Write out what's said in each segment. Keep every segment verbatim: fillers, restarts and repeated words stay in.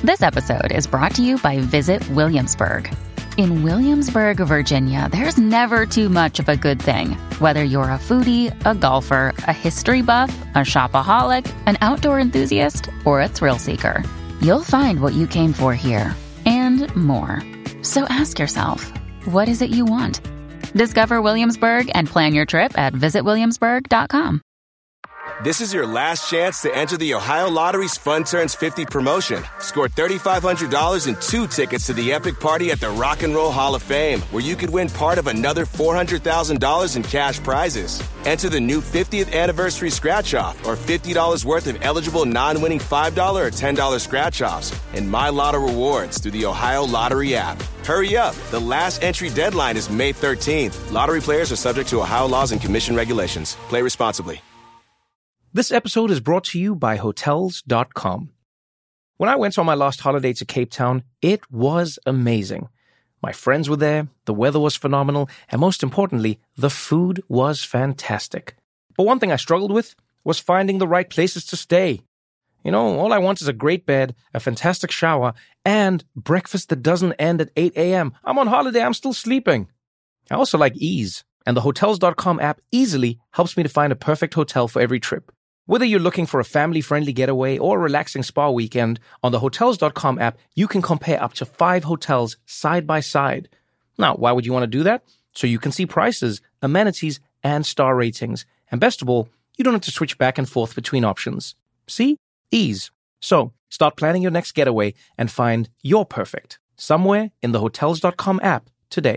This episode is brought to you by Visit Williamsburg. In Williamsburg, Virginia, there's never too much of a good thing. Whether you're a foodie, a golfer, a history buff, a shopaholic, an outdoor enthusiast, or a thrill seeker, you'll find what you came for here and more. So ask yourself, what is it you want? Discover Williamsburg and plan your trip at visit williamsburg dot com. This is your last chance to enter the Ohio Lottery's Fun Turns fifty promotion. Score three thousand five hundred dollars and two tickets to the epic party at the Rock and Roll Hall of Fame, where you could win part of another four hundred thousand dollars in cash prizes. Enter the new fiftieth anniversary scratch-off or fifty dollars worth of eligible non-winning five dollars or ten dollars scratch-offs and My Lotto rewards through the Ohio Lottery app. Hurry up. The last entry deadline is May thirteenth. Lottery players are subject to Ohio laws and commission regulations. Play responsibly. This episode is brought to you by Hotels dot com. When I went on my last holiday to Cape Town, it was amazing. My friends were there, the weather was phenomenal, and most importantly, the food was fantastic. But one thing I struggled with was finding the right places to stay. You know, all I want is a great bed, a fantastic shower, and breakfast that doesn't end at eight a.m. I'm on holiday, I'm still sleeping. I also like ease, and the Hotels dot com app easily helps me to find a perfect hotel for every trip. Whether you're looking for a family-friendly getaway or a relaxing spa weekend, on the Hotels dot com app, you can compare up to five hotels side by side. Now, why would you want to do that? So you can see prices, amenities, and star ratings. And best of all, you don't have to switch back and forth between options. See? Ease. So, start planning your next getaway and find your perfect somewhere in the Hotels dot com app today.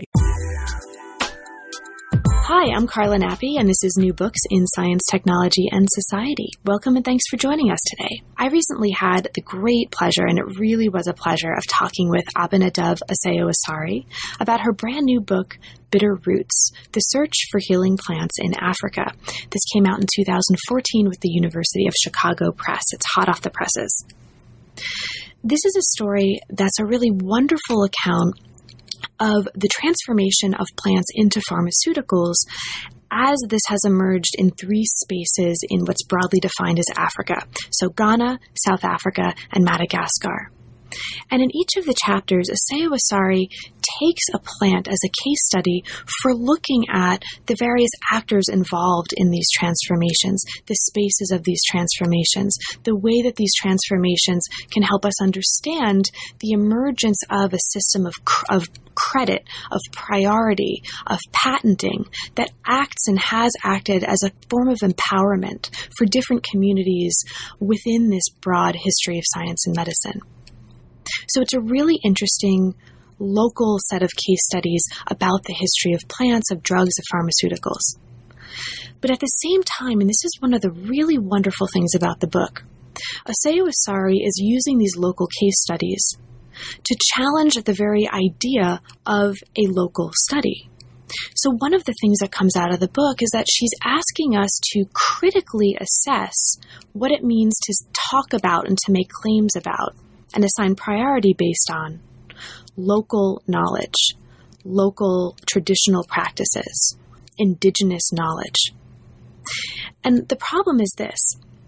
Hi, I'm Carla Nappi, and this is New Books in Science, Technology, and Society. Welcome and thanks for joining us today. I recently had the great pleasure, and it really was a pleasure, of talking with Abinadab Aseyo-Asare about her brand new book, Bitter Roots, The Search for Healing Plants in Africa. This came out in two thousand fourteen with the University of Chicago Press. It's hot off the presses. This is a story that's a really wonderful account of the transformation of plants into pharmaceuticals as this has emerged in three spaces in what's broadly defined as Africa. So Ghana, South Africa, and Madagascar. And in each of the chapters, Aseyo-Asare takes a plant as a case study for looking at the various actors involved in these transformations, the spaces of these transformations, the way that these transformations can help us understand the emergence of a system of, of credit, of priority, of patenting that acts and has acted as a form of empowerment for different communities within this broad history of science and medicine. So it's a really interesting local set of case studies about the history of plants, of drugs, of pharmaceuticals. But at the same time, and this is one of the really wonderful things about the book, Aseyo-Asare is using these local case studies to challenge the very idea of a local study. So one of the things that comes out of the book is that she's asking us to critically assess what it means to talk about and to make claims about and assign priority based on local knowledge, local traditional practices, indigenous knowledge. And the problem is this.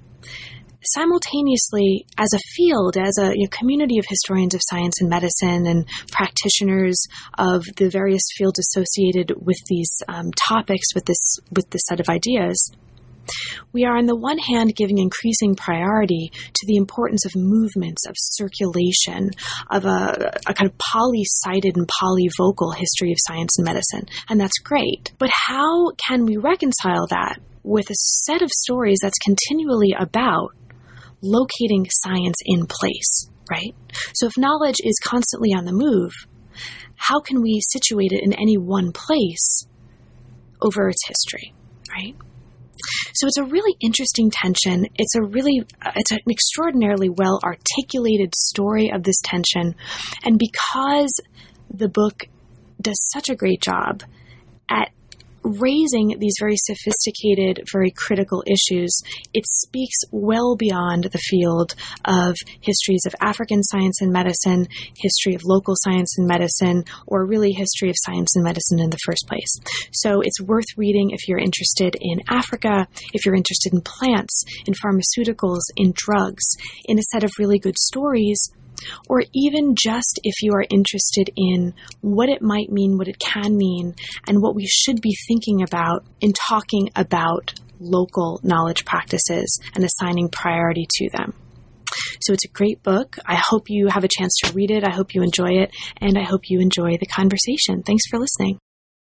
Simultaneously, as a field, as a you know, community of historians of science and medicine and practitioners of the various fields associated with these um, topics, with this with this set of ideas, we are on the one hand giving increasing priority to the importance of movements, of circulation, of a, a kind of poly-sided and polyvocal history of science and medicine. And that's great. But how can we reconcile that with a set of stories that's continually about locating science in place, right? So if knowledge is constantly on the move, how can we situate it in any one place over its history, right? So it's a really interesting tension. It's a really, it's an extraordinarily well articulated story of this tension. And because the book does such a great job at raising these very sophisticated, very critical issues, it speaks well beyond the field of histories of African science and medicine, history of local science and medicine, or really history of science and medicine in the first place. So it's worth reading if you're interested in Africa, if you're interested in plants, in pharmaceuticals, in drugs, in a set of really good stories or even just if you are interested in what it might mean, what it can mean, and what we should be thinking about in talking about local knowledge practices and assigning priority to them. So it's a great book. I hope you have a chance to read it. I hope you enjoy it, and I hope you enjoy the conversation. Thanks for listening.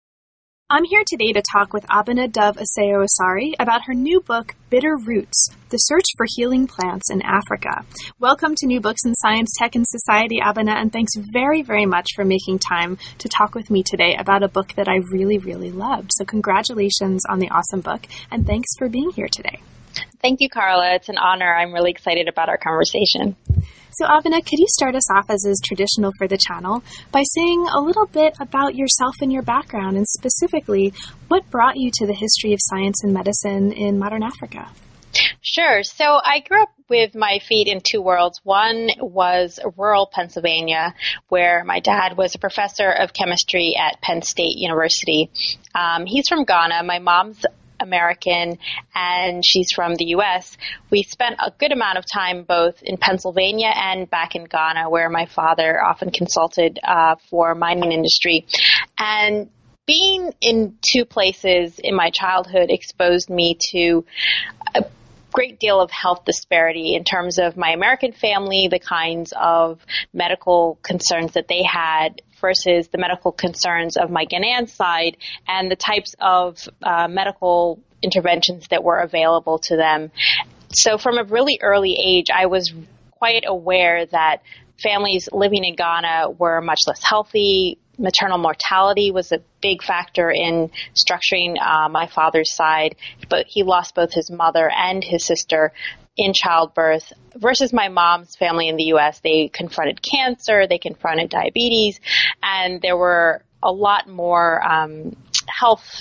I'm here today to talk with Abena Dove Asseyo-Asare about her new book, Bitter Roots, The Search for Healing Plants in Africa. Welcome to New Books in Science, Tech, and Society, Abena, and thanks very, very much for making time to talk with me today about a book that I really, really loved. So congratulations on the awesome book, and thanks for being here today. Thank you, Carla. It's an honor. I'm really excited about our conversation. So, Abena, could you start us off, as is traditional for the channel, by saying a little bit about yourself and your background, and specifically, what brought you to the history of science and medicine in modern Africa? Sure. So I grew up with my feet in two worlds. One was rural Pennsylvania, where my dad was a professor of chemistry at Penn State University. Um, he's from Ghana. My mom's American, and she's from the U S. We spent a good amount of time both in Pennsylvania and back in Ghana, where my father often consulted uh, for mining industry. And being in two places in my childhood exposed me to a great deal of health disparity in terms of my American family, the kinds of medical concerns that they had versus the medical concerns of my Ghanaian side, and the types of uh, medical interventions that were available to them. So from a really early age, I was quite aware that families living in Ghana were much less healthy. Maternal mortality was a big factor in structuring uh, my father's side, but he lost both his mother and his sister in childbirth, versus my mom's family in the U S. They confronted cancer, they confronted diabetes, and there were a lot more um, health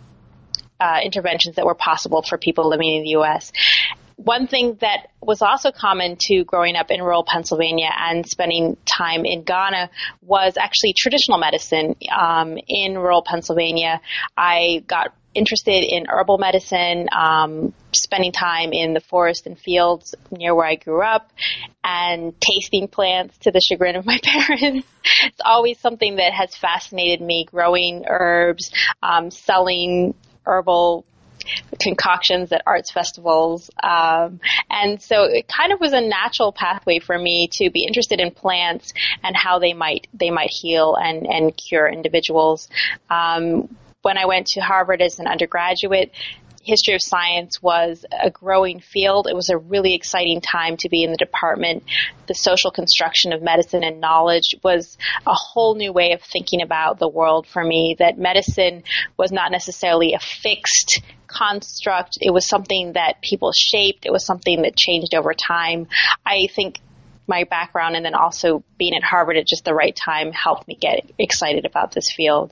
uh, interventions that were possible for people living in the U S. One thing that was also common to growing up in rural Pennsylvania and spending time in Ghana was actually traditional medicine. Um, in rural Pennsylvania, I got interested in herbal medicine, um, spending time in the forest and fields near where I grew up, and tasting plants to the chagrin of my parents. It's always something that has fascinated me, growing herbs, um, selling herbal concoctions at arts festivals. Um, and so it kind of was a natural pathway for me to be interested in plants and how they might they might heal and, and cure individuals. Um, when I went to Harvard as an undergraduate, history of science was a growing field. It was a really exciting time to be in the department. The social construction of medicine and knowledge was a whole new way of thinking about the world for me, that medicine was not necessarily a fixed construct. It was something that people shaped. It was something that changed over time. I think my background and then also being at Harvard at just the right time helped me get excited about this field.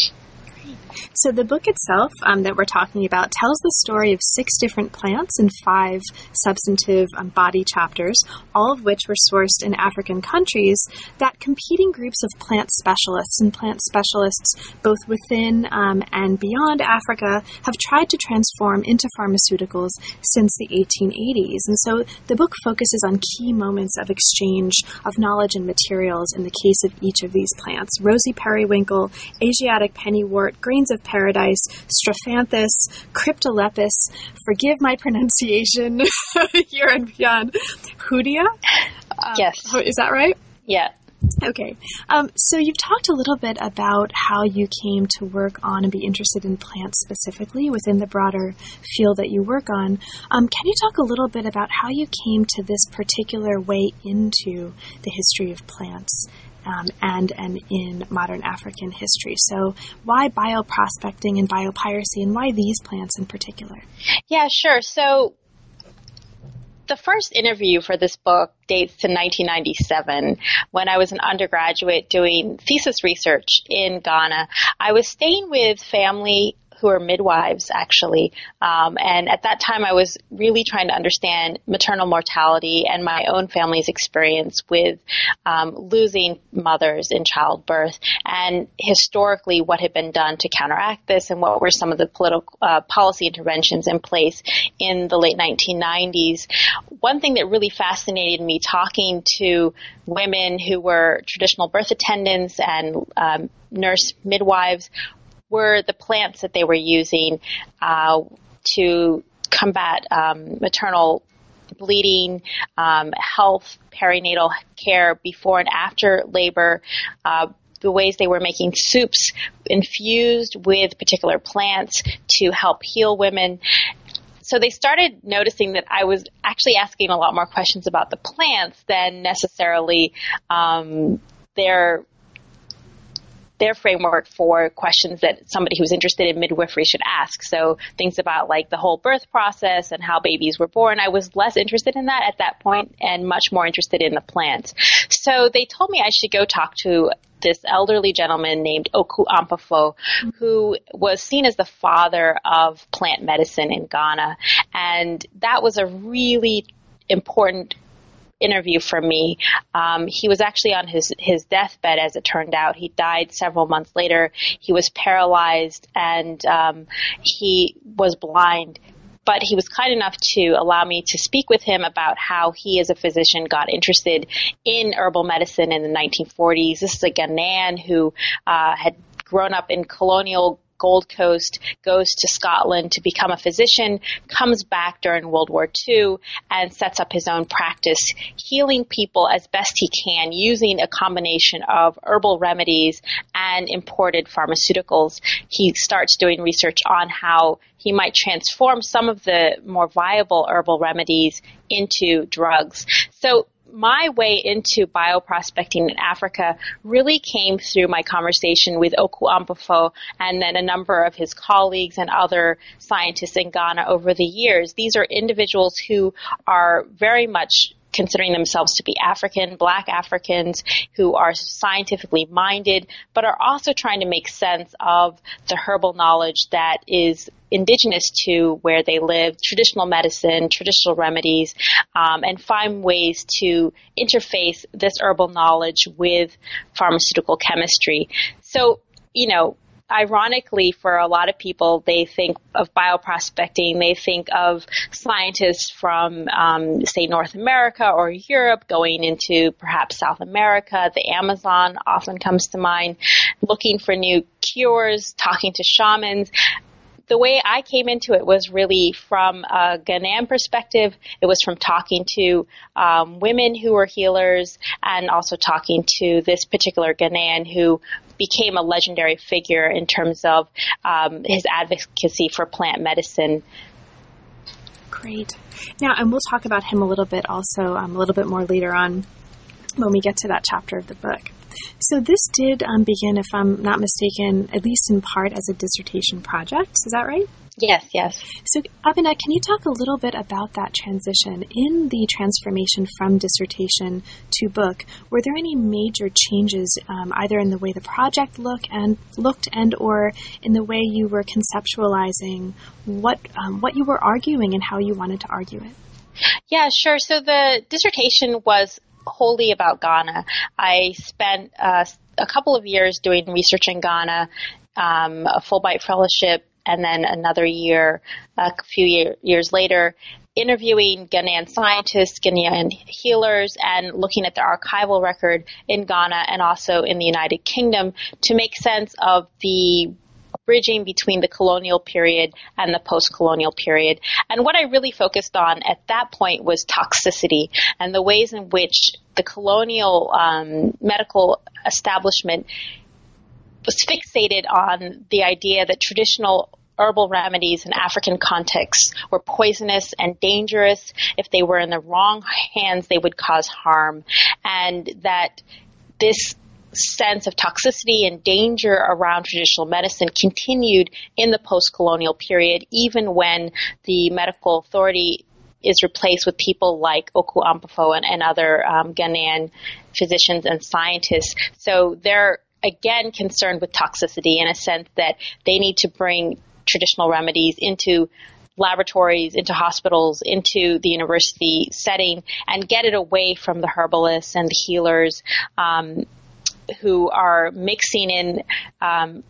So the book itself um, that we're talking about tells the story of six different plants in five substantive um, body chapters, all of which were sourced in African countries, that competing groups of plant specialists and plant specialists both within um, and beyond Africa have tried to transform into pharmaceuticals since the eighteen eighties. And so the book focuses on key moments of exchange of knowledge and materials in the case of each of these plants. Rosy periwinkle, Asiatic pennywort, grains of paradise, Strophanthus, Cryptolepis, forgive my pronunciation here and beyond, Hoodia? Uh, yes. Is that right? Yeah. Okay. Um, so you've talked a little bit about how you came to work on and be interested in plants specifically within the broader field that you work on. Um, can you talk a little bit about how you came to this particular way into the history of plants um, and, and in modern African history? So why bioprospecting and biopiracy, and why these plants in particular? Yeah, sure. So the first interview for this book dates to nineteen ninety-seven, when I was an undergraduate doing thesis research in Ghana. I was staying with family who are midwives, actually. Um, and at that time, I was really trying to understand maternal mortality and my own family's experience with um, losing mothers in childbirth, and historically what had been done to counteract this, and what were some of the political uh, policy interventions in place in the late nineteen nineties. One thing that really fascinated me talking to women who were traditional birth attendants and um, nurse midwives were the plants that they were using uh, to combat um, maternal bleeding, um, health, perinatal care before and after labor, uh, the ways they were making soups infused with particular plants to help heal women. So they started noticing that I was actually asking a lot more questions about the plants than necessarily um, their their framework for questions that somebody who's interested in midwifery should ask. So things about like the whole birth process and how babies were born. I was less interested in that at that point and much more interested in the plants. So they told me I should go talk to this elderly gentleman named Oku Ampofo, who was seen as the father of plant medicine in Ghana. And that was a really important interview for me. Um, he was actually on his, his deathbed, as it turned out. He died several months later. He was paralyzed and um, he was blind. But he was kind enough to allow me to speak with him about how he, as a physician, got interested in herbal medicine in the nineteen forties. This is a Ghanaian who uh, had grown up in colonial Gold Coast, goes to Scotland to become a physician, comes back during World War Two, and sets up his own practice, healing people as best he can using a combination of herbal remedies and imported pharmaceuticals. He starts doing research on how he might transform some of the more viable herbal remedies into drugs. So my way into bioprospecting in Africa really came through my conversation with Oku Ampofo and then a number of his colleagues and other scientists in Ghana over the years. These are individuals who are very much considering themselves to be African, Black Africans, who are scientifically minded, but are also trying to make sense of the herbal knowledge that is indigenous to where they live, traditional medicine, traditional remedies, um, and find ways to interface this herbal knowledge with pharmaceutical chemistry. So, you know, ironically, for a lot of people, they think of bioprospecting, they think of scientists from, um, say, North America or Europe going into perhaps South America. The Amazon often comes to mind, looking for new cures, talking to shamans. The way I came into it was really from a Ghanaian perspective. It was from talking to um, women who were healers and also talking to this particular Ghanaian who became a legendary figure in terms of um, his advocacy for plant medicine. Great. Now, and we'll talk about him a little bit also, um, a little bit more later on when we get to that chapter of the book. So this did um, begin, if I'm not mistaken, at least in part as a dissertation project. Is that right? Yes, yes. So, Abena, can you talk a little bit about that transition in the transformation from dissertation to book? Were there any major changes, um, either in the way the project look and looked, and or in the way you were conceptualizing what um, what you were arguing and how you wanted to argue it? Yeah, sure. So the dissertation was wholly about Ghana. I spent uh, a couple of years doing research in Ghana, um, a Fulbright fellowship, and then another year, a few year, years later, interviewing Ghanaian scientists, Ghanaian healers, and looking at the archival record in Ghana and also in the United Kingdom to make sense of the bridging between the colonial period and the post-colonial period. And what I really focused on at that point was toxicity and the ways in which the colonial um, medical establishment was fixated on the idea that traditional herbal remedies in African contexts were poisonous and dangerous. If they were in the wrong hands, they would cause harm. And that this sense of toxicity and danger around traditional medicine continued in the post-colonial period, even when the medical authority is replaced with people like Oku Ampofo and, and other um, Ghanaian physicians and scientists. So they're, again, concerned with toxicity in a sense that they need to bring traditional remedies into laboratories, into hospitals, into the university setting, and get it away from the herbalists and the healers um, who are mixing in um,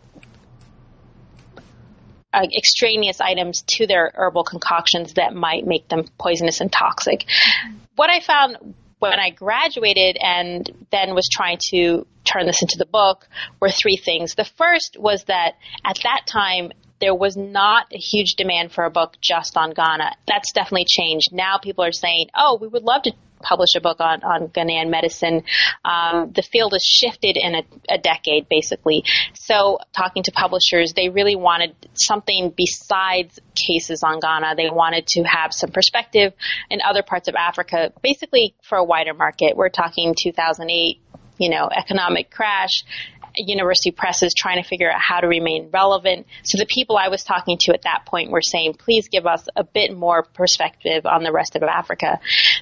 uh, extraneous items to their herbal concoctions that might make them poisonous and toxic. What I found when I graduated and then was trying to turn this into the book were three things. The first was that at that time, there was not a huge demand for a book just on Ghana. That's definitely changed. Now people are saying, oh, we would love to publish a book on, on Ghanaian medicine. Um, the field has shifted in a, a decade, basically. So talking to publishers, they really wanted something besides cases on Ghana. They wanted to have some perspective in other parts of Africa, basically for a wider market. We're talking two thousand eight, you know, economic crash, university presses trying to figure out how to remain relevant. So the people I was talking to at that point were saying, please give us a bit more perspective on the rest of Africa.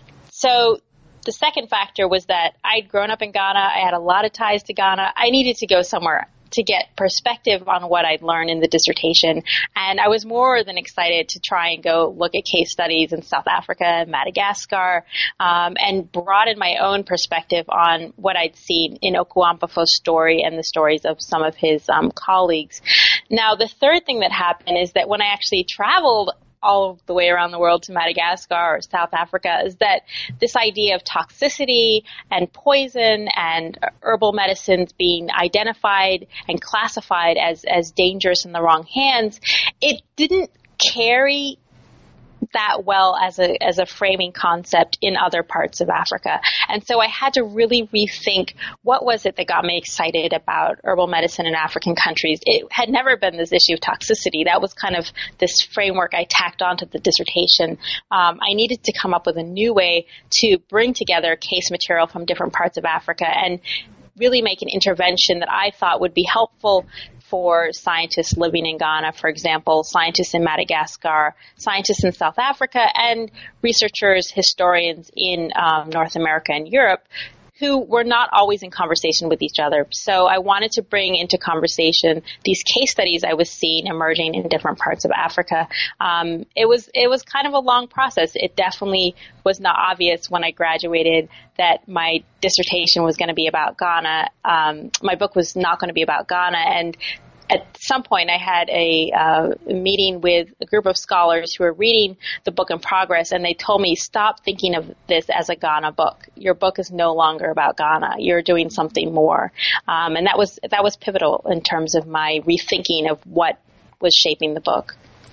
So the second factor was that I'd grown up in Ghana. I had a lot of ties to Ghana. I needed to go somewhere to get perspective on what I'd learned in the dissertation. And I was more than excited to try and go look at case studies in South Africa and Madagascar, um, and broaden my own perspective on what I'd seen in Okuampofo's story and the stories of some of his um, colleagues. Now, the third thing that happened is that when I actually traveled all the way around the world to Madagascar or South Africa, is that this idea of toxicity and poison and herbal medicines being identified and classified as, as dangerous in the wrong hands, it didn't carry that well as a as a framing concept in other parts of Africa. And so I had to really rethink what was it that got me excited about herbal medicine in African countries. It had never been this issue of toxicity. That was kind of this framework I tacked onto the dissertation. Um, I needed to come up with a new way to bring together case material from different parts of Africa and really make an intervention that I thought would be helpful for scientists living in Ghana, for example, scientists in Madagascar, scientists in South Africa, and researchers, historians in um, North America and Europe, who were not always in conversation with each other. So I wanted to bring into conversation these case studies I was seeing emerging in different parts of Africa. Um, it was it was kind of a long process. It definitely was not obvious when I graduated that my dissertation was going to be about Ghana. Um, my book was not going to be about Ghana. And at some point, I had a uh, meeting with a group of scholars who were reading the book in progress, and they told me, stop thinking of this as a Ghana book. Your book is no longer about Ghana. You're doing something more. Um, and that was that was pivotal in terms of my rethinking of what was shaping the book.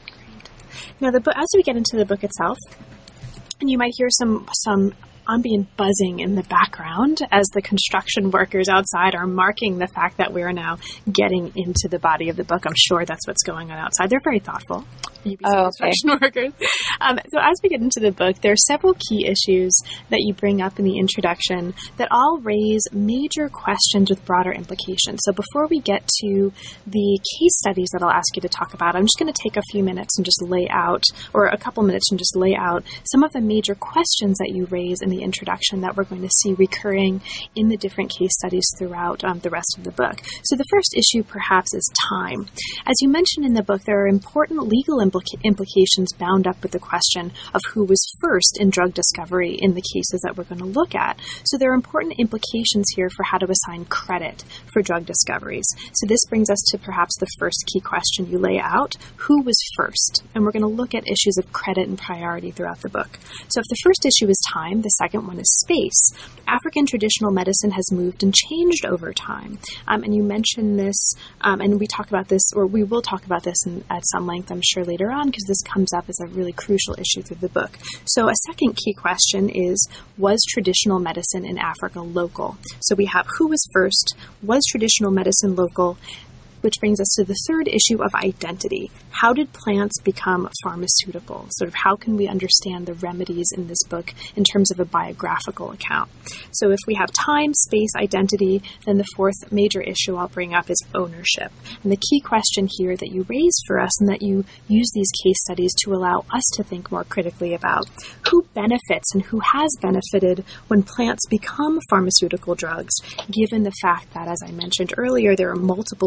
Now, the book, as we get into the book itself, and you might hear some some ambient buzzing in the background as the construction workers outside are marking the fact that we are now getting into the body of the book. I'm sure that's what's going on outside. They're very thoughtful. U B C oh, okay. Construction workers. Um, so as we get into the book, there are several key issues that you bring up in the introduction that all raise major questions with broader implications. So before we get to the case studies that I'll ask you to talk about, I'm just going to take a few minutes and just lay out, or a couple minutes and just lay out some of the major questions that you raise in the introduction that we're going to see recurring in the different case studies throughout um, the rest of the book. So the first issue perhaps is time. As you mentioned in the book, there are important legal implications implications bound up with the question of who was first in drug discovery in the cases that we're going to look at. So there are important implications here for how to assign credit for drug discoveries. So this brings us to perhaps the first key question you lay out: who was first? And we're going to look at issues of credit and priority throughout the book. So if the first issue is time, the second one is space. African traditional medicine has moved and changed over time. Um, and you mentioned this, um, and we talk about this, or we will talk about this in, at some length, I'm sure, later on, because this comes up as a really crucial issue through the book. So a second key question is, was traditional medicine in Africa local? So we have who was first, was traditional medicine local, which brings us to the third issue of identity. How did plants become pharmaceutical? Sort of how can we understand the remedies in this book in terms of a biographical account? So if we have time, space, identity, then the fourth major issue I'll bring up is ownership. And the key question here that you raise for us and that you use these case studies to allow us to think more critically about: who benefits and who has benefited when plants become pharmaceutical drugs, given the fact that, as I mentioned earlier, there are multiple claims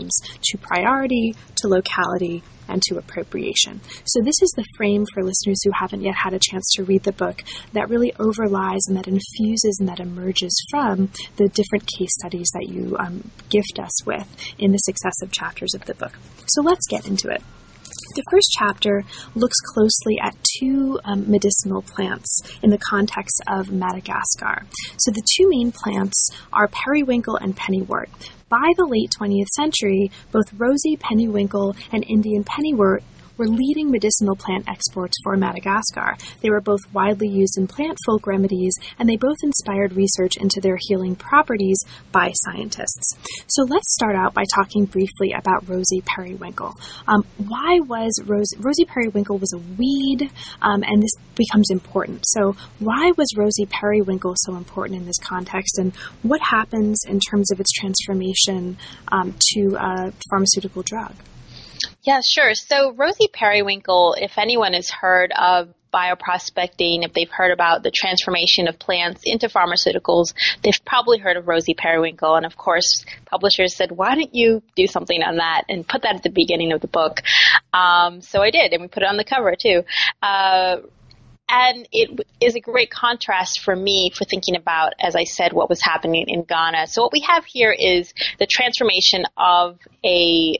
terms, to priority, to locality, and to appropriation. So this is the frame for listeners who haven't yet had a chance to read the book that really overlies and that infuses and that emerges from the different case studies that you um, gift us with in the successive chapters of the book. So let's get into it. The first chapter looks closely at two um, medicinal plants in the context of Madagascar. So the two main plants are periwinkle and pennywort. By the late twentieth century, both rosy pennywinkle and Indian pennywort were leading medicinal plant exports for Madagascar. They were both widely used in plant folk remedies, and they both inspired research into their healing properties by scientists. So let's start out by talking briefly about rosy periwinkle. Um, why was rose, rosy periwinkle was a weed, um, and this becomes important. So why was rosy periwinkle so important in this context, and what happens in terms of its transformation um, to a pharmaceutical drug? Yeah, sure. So rosy periwinkle, if anyone has heard of bioprospecting, if they've heard about the transformation of plants into pharmaceuticals, they've probably heard of rosy periwinkle. And of course, publishers said, why don't you do something on that and put that at the beginning of the book? Um, so I did, and we put it on the cover too. Uh, And it is a great contrast for me for thinking about, as I said, what was happening in Ghana. So what we have here is the transformation of a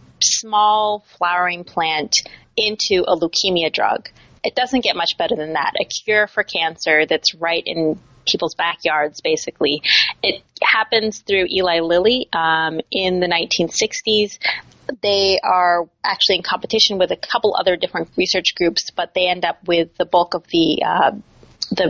small flowering plant into a leukemia drug. It doesn't get much better than that. A cure for cancer that's right in people's backyards, basically. It happens through Eli Lilly um, in the nineteen sixties. They are actually in competition with a couple other different research groups, but they end up with the bulk of the uh, the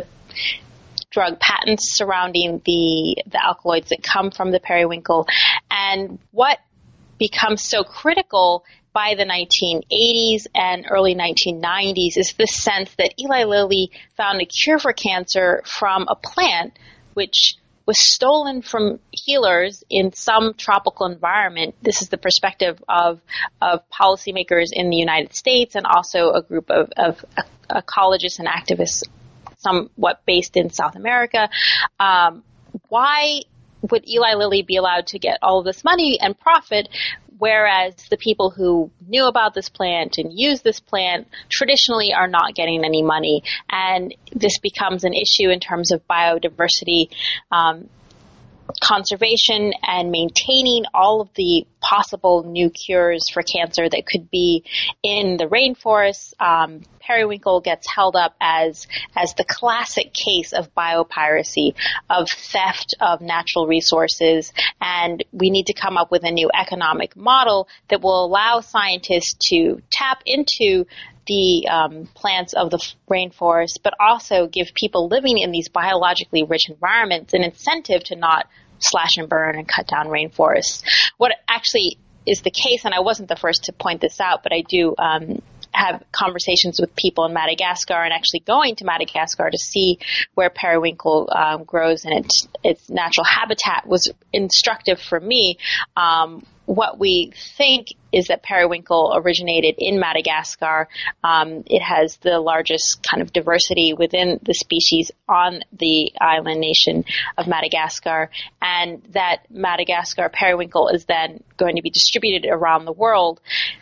drug patents surrounding the the alkaloids that come from the periwinkle. And what becomes so critical by the nineteen eighties and early nineteen nineties is this sense that Eli Lilly found a cure for cancer from a plant which was stolen from healers in some tropical environment. This is the perspective of of policymakers in the United States and also a group of, of ecologists and activists somewhat based in South America. Um, why would Eli Lilly be allowed to get all of this money and profit, whereas the people who knew about this plant and used this plant traditionally are not getting any money? And this becomes an issue in terms of biodiversity um, conservation and maintaining all of the possible new cures for cancer that could be in the rainforests. Um, periwinkle gets held up as as the classic case of biopiracy, of theft of natural resources, and we need to come up with a new economic model that will allow scientists to tap into the um, plants of the rainforest, but also give people living in these biologically rich environments an incentive to not slash and burn and cut down rainforests. What actually is the case, and I wasn't the first to point this out, but I do um, have conversations with people in Madagascar and actually going to Madagascar to see where periwinkle um, grows and its its natural habitat was instructive for me. Um, what we think is that periwinkle originated in Madagascar. Um, it has the largest kind of diversity within the species on the island nation of Madagascar, and that Madagascar periwinkle is then going to be distributed around the world.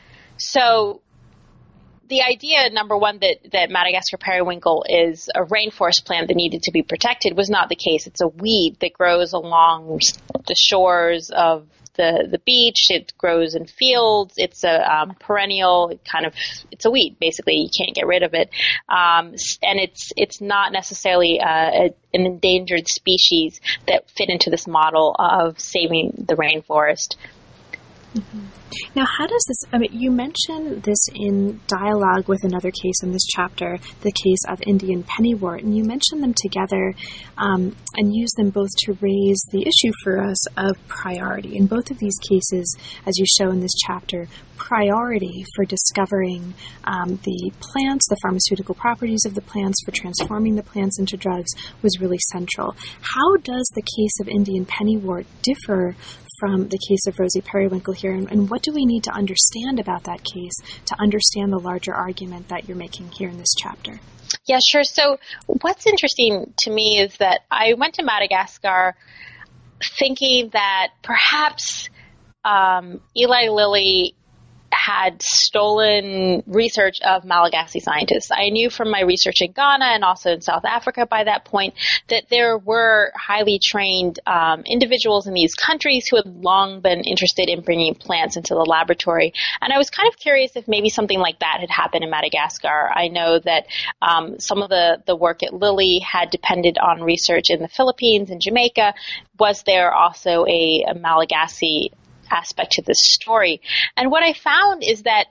So the idea, number one, that, that Madagascar periwinkle is a rainforest plant that needed to be protected was not the case. It's a weed that grows along the shores of the, the beach. It grows in fields. It's a um, perennial kind of, it's a weed, basically. You can't get rid of it. Um, and it's it's not necessarily uh, a, an endangered species that fit into this model of saving the rainforest. Mm-hmm. Now, how does this, I mean, you mentioned this in dialogue with another case in this chapter, the case of Indian pennywort, and you mentioned them together um, and use them both to raise the issue for us of priority. In both of these cases, as you show in this chapter, priority for discovering um, the plants, the pharmaceutical properties of the plants, for transforming the plants into drugs was really central. How does the case of Indian pennywort differ from the case of rosy periwinkle here, and, and what do we need to understand about that case to understand the larger argument that you're making here in this chapter? Yeah, sure. So what's interesting to me is that I went to Madagascar thinking that perhaps um, Eli Lilly had stolen research of Malagasy scientists. I knew from my research in Ghana and also in South Africa by that point that there were highly trained um, individuals in these countries who had long been interested in bringing plants into the laboratory. And I was kind of curious if maybe something like that had happened in Madagascar. I know that um, some of the, the work at Lilly had depended on research in the Philippines and Jamaica. Was there also a, a Malagasy aspect to this story? And what I found is that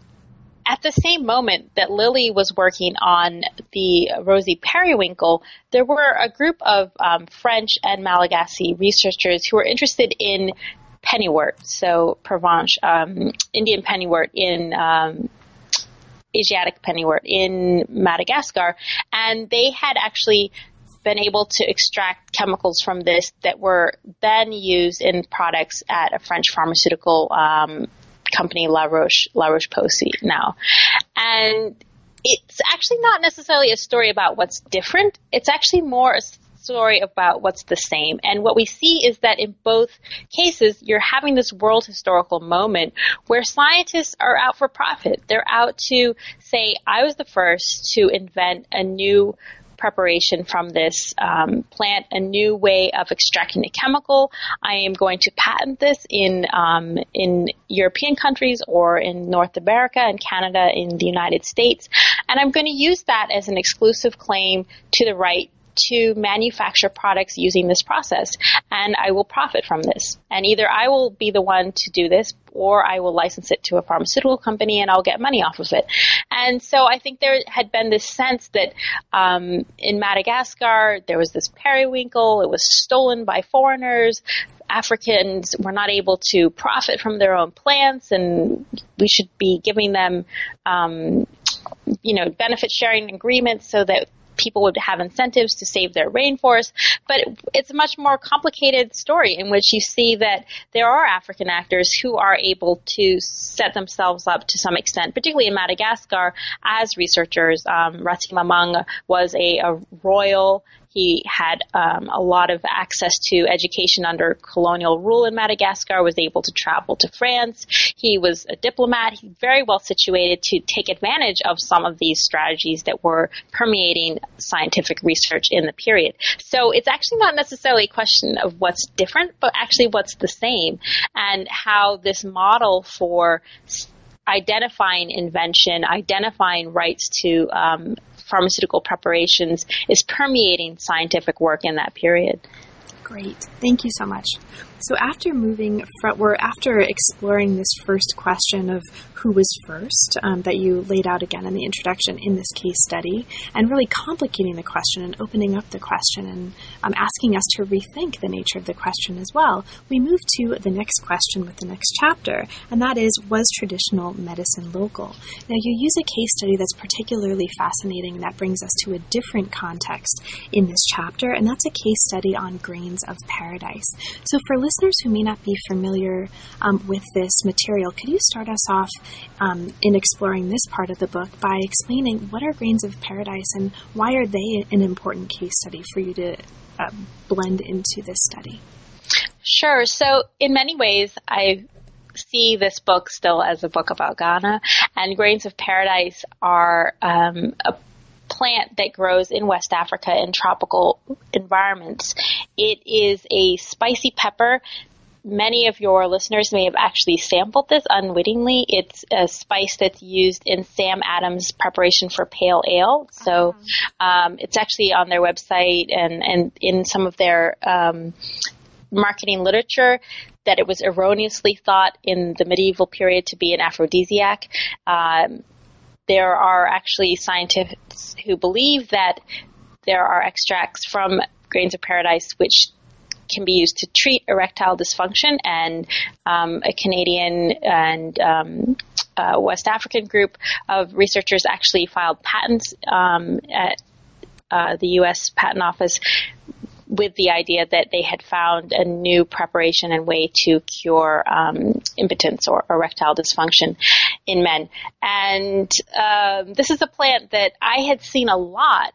at the same moment that Lilly was working on the rosy periwinkle, there were a group of um, French and Malagasy researchers who were interested in pennywort, so Provence, um, Indian pennywort in um, Asiatic pennywort in Madagascar, and they had actually been able to extract chemicals from this that were then used in products at a French pharmaceutical um, company, La Roche, La Roche-Posay now. And it's actually not necessarily a story about what's different. It's actually more a story about what's the same. And what we see is that in both cases, you're having this world historical moment where scientists are out for profit. They're out to say, I was the first to invent a new preparation from this um, plant, a new way of extracting the chemical. I am going to patent this in um, in European countries or in North America and Canada in the United States. And I'm going to use that as an exclusive claim to the right to manufacture products using this process, and I will profit from this. And either I will be the one to do this, or I will license it to a pharmaceutical company and I'll get money off of it. And so I think there had been this sense that um, in Madagascar, there was this periwinkle, it was stolen by foreigners, Africans were not able to profit from their own plants, and we should be giving them, um, you know, benefit sharing agreements so that people would have incentives to save their rainforest. But it, it's a much more complicated story in which you see that there are African actors who are able to set themselves up to some extent, particularly in Madagascar, as researchers. Um, Ratimamang was a, a royal. He had um, a lot of access to education under colonial rule in Madagascar, was able to travel to France. He was a diplomat. He was very well situated to take advantage of some of these strategies that were permeating scientific research in the period. So it's actually not necessarily a question of what's different, but actually what's the same, and how this model for identifying invention, identifying rights to um, pharmaceutical preparations is permeating scientific work in that period. Great. Thank you so much. So after moving, from, we're after exploring this first question of who was first um, that you laid out again in the introduction in this case study, and really complicating the question and opening up the question and um, asking us to rethink the nature of the question as well, we move to the next question with the next chapter, and that is, was traditional medicine local? Now, you use a case study that's particularly fascinating, and that brings us to a different context in this chapter, and that's a case study on grains of paradise. So for listeners who may not be familiar um, with this material, could you start us off um, in exploring this part of the book by explaining what are grains of paradise and why are they an important case study for you to uh, blend into this study? Sure. So in many ways, I see this book still as a book about Ghana, and grains of paradise are um, a plant that grows in West Africa in tropical environments. It is a spicy pepper. Many of your listeners may have actually sampled this unwittingly. It's a spice that's used in Sam Adams' preparation for pale ale. So um, it's actually on their website and, and in some of their um, marketing literature that it was erroneously thought in the medieval period to be an aphrodisiac. Um, There are actually scientists who believe that there are extracts from grains of paradise which can be used to treat erectile dysfunction, and um, a Canadian and um, uh, West African group of researchers actually filed patents um, at uh, the U S Patent Office with the idea that they had found a new preparation and way to cure um, impotence or erectile dysfunction in men. And um, this is a plant that I had seen a lot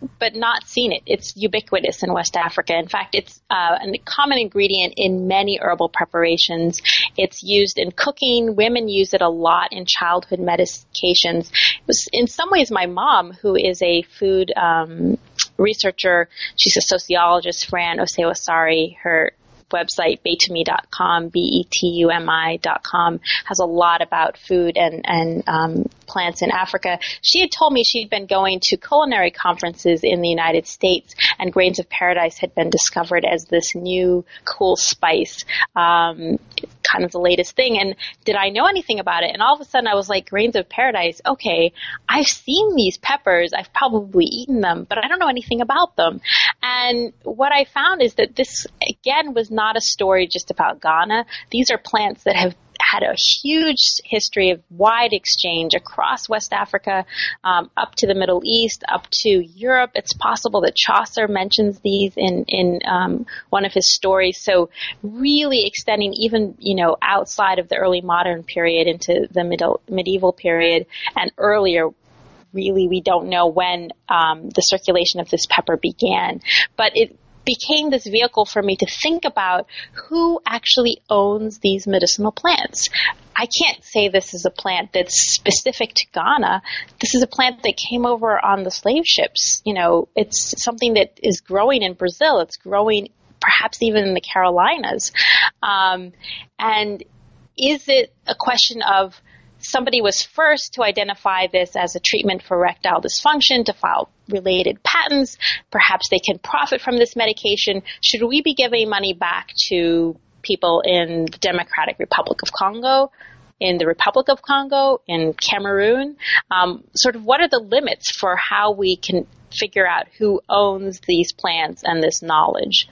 but not seen it. It's ubiquitous in West Africa. In fact, it's uh, a common ingredient in many herbal preparations. It's used in cooking. Women use it a lot in childhood medications. It was, in some ways, my mom, who is a food um, researcher, she's a sociologist, Fran Osei-Osari, her website, betumi dot com, B E T U M I dot com, has a lot about food and, and um, plants in Africa. She had told me she'd been going to culinary conferences in the United States, and grains of paradise had been discovered as this new cool spice, um, kind of the latest thing. And did I know anything about it? And all of a sudden I was like, grains of paradise, okay, I've seen these peppers, I've probably eaten them, but I don't know anything about them. And what I found is that this, again, was not a story just about Ghana. These are plants that have had a huge history of wide exchange across West Africa, um, up to the Middle East, up to Europe. It's possible that Chaucer mentions these in, in um, one of his stories. So really extending even, you know, outside of the early modern period into the middle, medieval period and earlier. Really, we don't know when um, the circulation of this pepper began, but it became this vehicle for me to think about who actually owns these medicinal plants. I can't say this is a plant that's specific to Ghana. This is a plant that came over on the slave ships. You know, it's something that is growing in Brazil. It's growing perhaps even in the Carolinas. Um, and is it a question of somebody was first to identify this as a treatment for erectile dysfunction, to file related patents? Perhaps they can profit from this medication. Should we be giving money back to people in the Democratic Republic of Congo, in the Republic of Congo, in Cameroon? Um, sort of what are the limits for how we can figure out who owns these plants and this knowledge?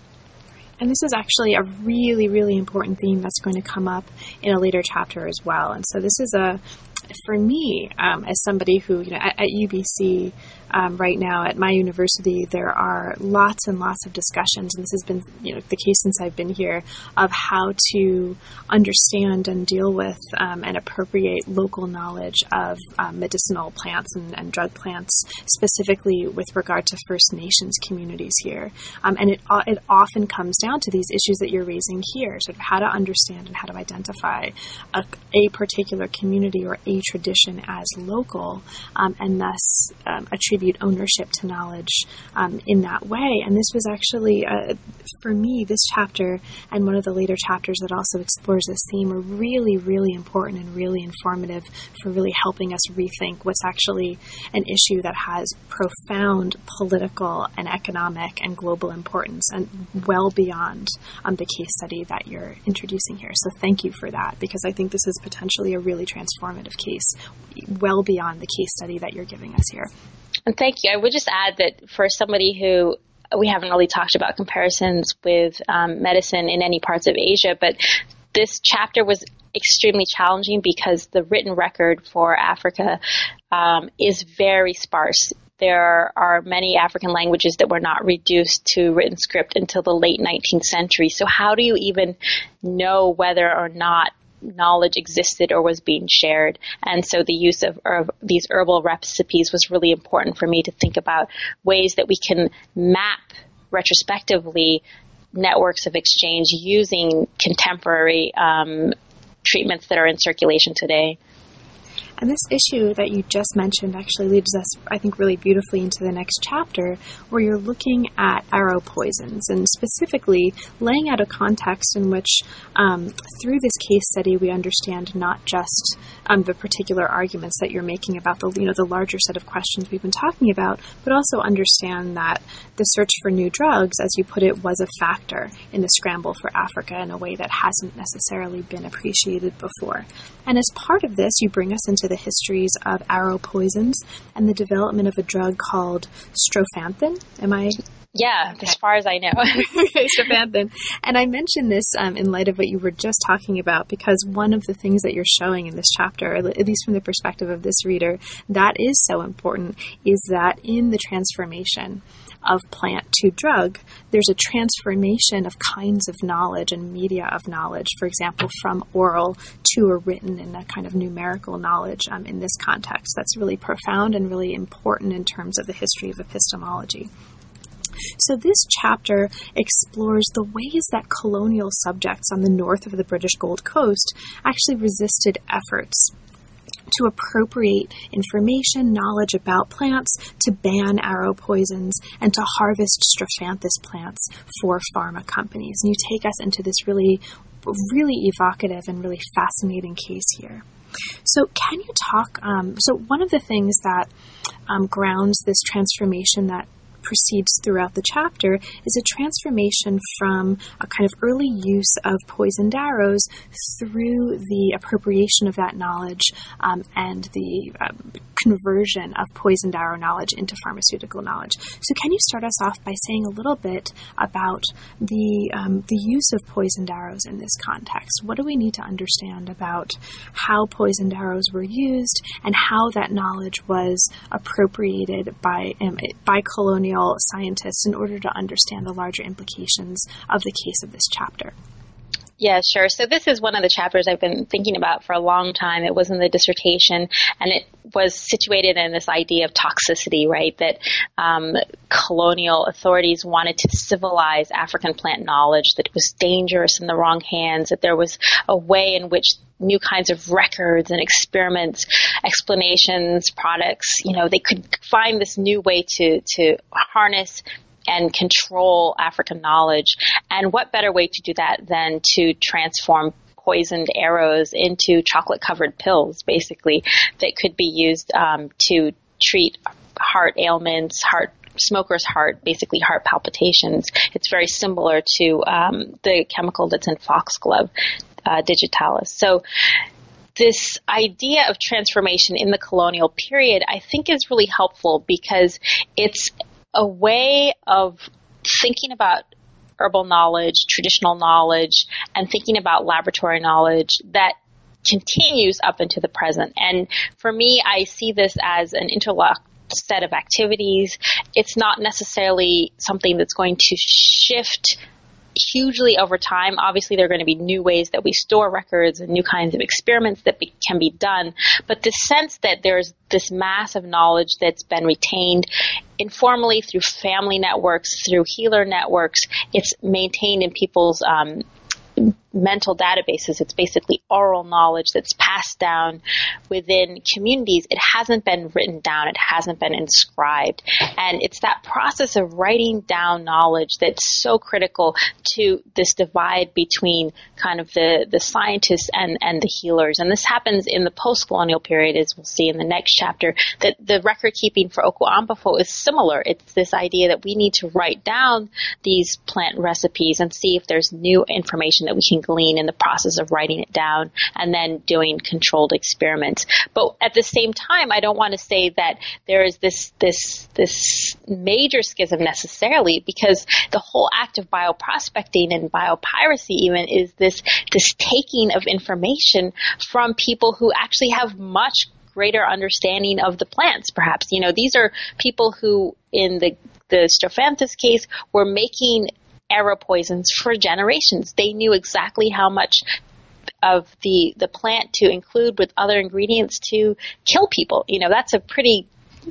And this is actually a really, really important theme that's going to come up in a later chapter as well. And so this is a, for me, um, as somebody who, you know, at, at U B C um, right now at my university, there are lots and lots of discussions, and this has been, you know, the case since I've been here, of how to understand and deal with um, and appropriate local knowledge of um, medicinal plants and, and drug plants, specifically with regard to First Nations communities here. Um, and it it often comes down to these issues that you're raising here, sort of how to understand and how to identify a, a particular community or a tradition as local, um, and thus um, attribute ownership to knowledge um, in that way. And this was actually, uh, for me, this chapter and one of the later chapters that also explores this theme are really, really important and really informative for really helping us rethink what's actually an issue that has profound political and economic and global importance and well beyond um, the case study that you're introducing here. So thank you for that, because I think this is potentially a really transformative case well beyond the case study that you're giving us here. And thank you. I would just add that for somebody who, we haven't really talked about comparisons with um, medicine in any parts of Asia, but this chapter was extremely challenging because the written record for Africa um, is very sparse. There are many African languages that were not reduced to written script until the late nineteenth century. So how do you even know whether or not knowledge existed or was being shared? And so the use of, of these herbal recipes was really important for me to think about ways that we can map retrospectively networks of exchange using contemporary um, treatments that are in circulation today. And this issue that you just mentioned actually leads us, I think, really beautifully into the next chapter, where you're looking at arrow poisons and specifically laying out a context in which, um, through this case study, we understand not just um, the particular arguments that you're making about the, you know, the larger set of questions we've been talking about, but also understand that the search for new drugs, as you put it, was a factor in the scramble for Africa in a way that hasn't necessarily been appreciated before. And as part of this, you bring us into the histories of arrow poisons and the development of a drug called strophanthin. Am I? Yeah, as far as I know. Okay, strophanthin. And I mention this um, in light of what you were just talking about, because one of the things that you're showing in this chapter, at least from the perspective of this reader, that is so important, is that in the transformation of plant to drug, there's a transformation of kinds of knowledge and media of knowledge, for example, from oral to a written and a kind of numerical knowledge um, in this context. That's really profound and really important in terms of the history of epistemology. So this chapter explores the ways that colonial subjects on the north of the British Gold Coast actually resisted efforts to appropriate information, knowledge about plants, to ban arrow poisons, and to harvest Strophanthus plants for pharma companies. And you take us into this really, really evocative and really fascinating case here. So can you talk, um, so one of the things that um, grounds this transformation that proceeds throughout the chapter is a transformation from a kind of early use of poisoned arrows through the appropriation of that knowledge um, and the um, conversion of poisoned arrow knowledge into pharmaceutical knowledge. So can you start us off by saying a little bit about the um, the use of poisoned arrows in this context? What do we need to understand about how poisoned arrows were used and how that knowledge was appropriated by um, by colonial scientists in order to understand the larger implications of the case of this chapter? Yeah, sure. So this is one of the chapters I've been thinking about for a long time. It was in the dissertation, and it was situated in this idea of toxicity, right? That um, colonial authorities wanted to civilize African plant knowledge, that it was dangerous in the wrong hands, that there was a way in which new kinds of records and experiments, explanations, products, you know, they could find this new way to, to harness and control African knowledge. And what better way to do that than to transform poisoned arrows into chocolate-covered pills, basically, that could be used um, to treat heart ailments, heart smoker's heart, basically heart palpitations. It's very similar to um, the chemical that's in foxglove, uh, digitalis. So this idea of transformation in the colonial period, I think, is really helpful because it's a way of thinking about herbal knowledge, traditional knowledge, and thinking about laboratory knowledge that continues up into the present. And for me, I see this as an interlocked set of activities. It's not necessarily something that's going to shift hugely over time. Obviously, there are going to be new ways that we store records and new kinds of experiments that be, can be done. But the sense that there's this mass of knowledge that's been retained informally through family networks, through healer networks, it's maintained in people's um, mental databases. It's basically oral knowledge that's passed down within communities. It hasn't been written down. It hasn't been inscribed. And it's that process of writing down knowledge that's so critical to this divide between kind of the, the scientists and, and the healers. And this happens in the post-colonial period, as we'll see in the next chapter, that the record keeping for Okwuambafo is similar. It's this idea that we need to write down these plant recipes and see if there's new information that we can glean in the process of writing it down and then doing controlled experiments. But at the same time, I don't want to say that there is this this this major schism necessarily, because the whole act of bioprospecting and biopiracy even is this this taking of information from people who actually have much greater understanding of the plants, perhaps. You know, these are people who, in the the Strophanthus case, were making arrow poisons for generations. They knew exactly how much of the the plant to include with other ingredients to kill people. You know, that's a pretty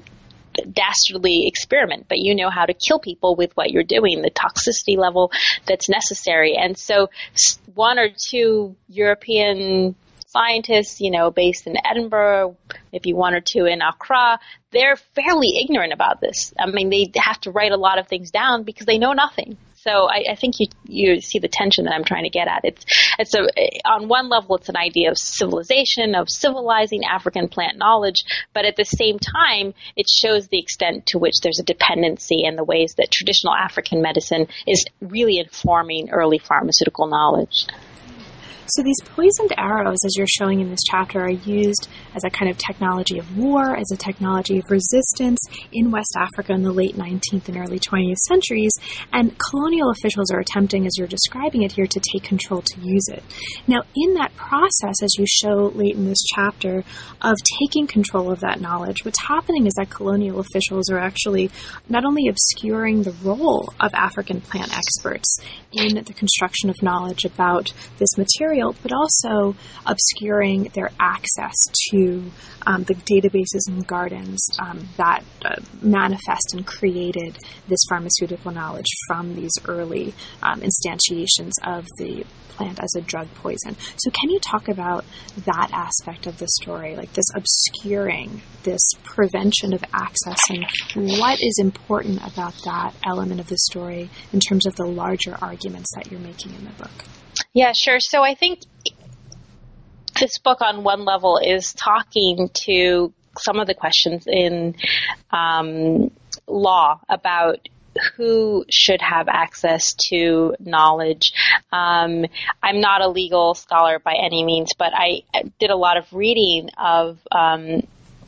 dastardly experiment, but you know how to kill people with what you're doing, the toxicity level that's necessary. And so one or two European scientists, you know, based in Edinburgh, maybe one or two in Accra, they're fairly ignorant about this. I mean, they have to write a lot of things down because they know nothing. So I, I think you you see the tension that I'm trying to get at. It's it's a on one level it's an idea of civilization, of civilizing African plant knowledge, but at the same time it shows the extent to which there's a dependency and the ways that traditional African medicine is really informing early pharmaceutical knowledge. So these poisoned arrows, as you're showing in this chapter, are used as a kind of technology of war, as a technology of resistance in West Africa in the late nineteenth and early twentieth centuries, and colonial officials are attempting, as you're describing it here, to take control to use it. Now, in that process, as you show late in this chapter, of taking control of that knowledge, what's happening is that colonial officials are actually not only obscuring the role of African plant experts in the construction of knowledge about this material, but also obscuring their access to um, the databases and gardens um, that uh, manifest and created this pharmaceutical knowledge from these early um, instantiations of the plant as a drug poison. So can you talk about that aspect of the story, like this obscuring, this prevention of access, and what is important about that element of the story in terms of the larger arguments that you're making in the book? Yeah, sure. So I think this book on one level is talking to some of the questions in um, law about who should have access to knowledge. Um, I'm not a legal scholar by any means, but I did a lot of reading of um,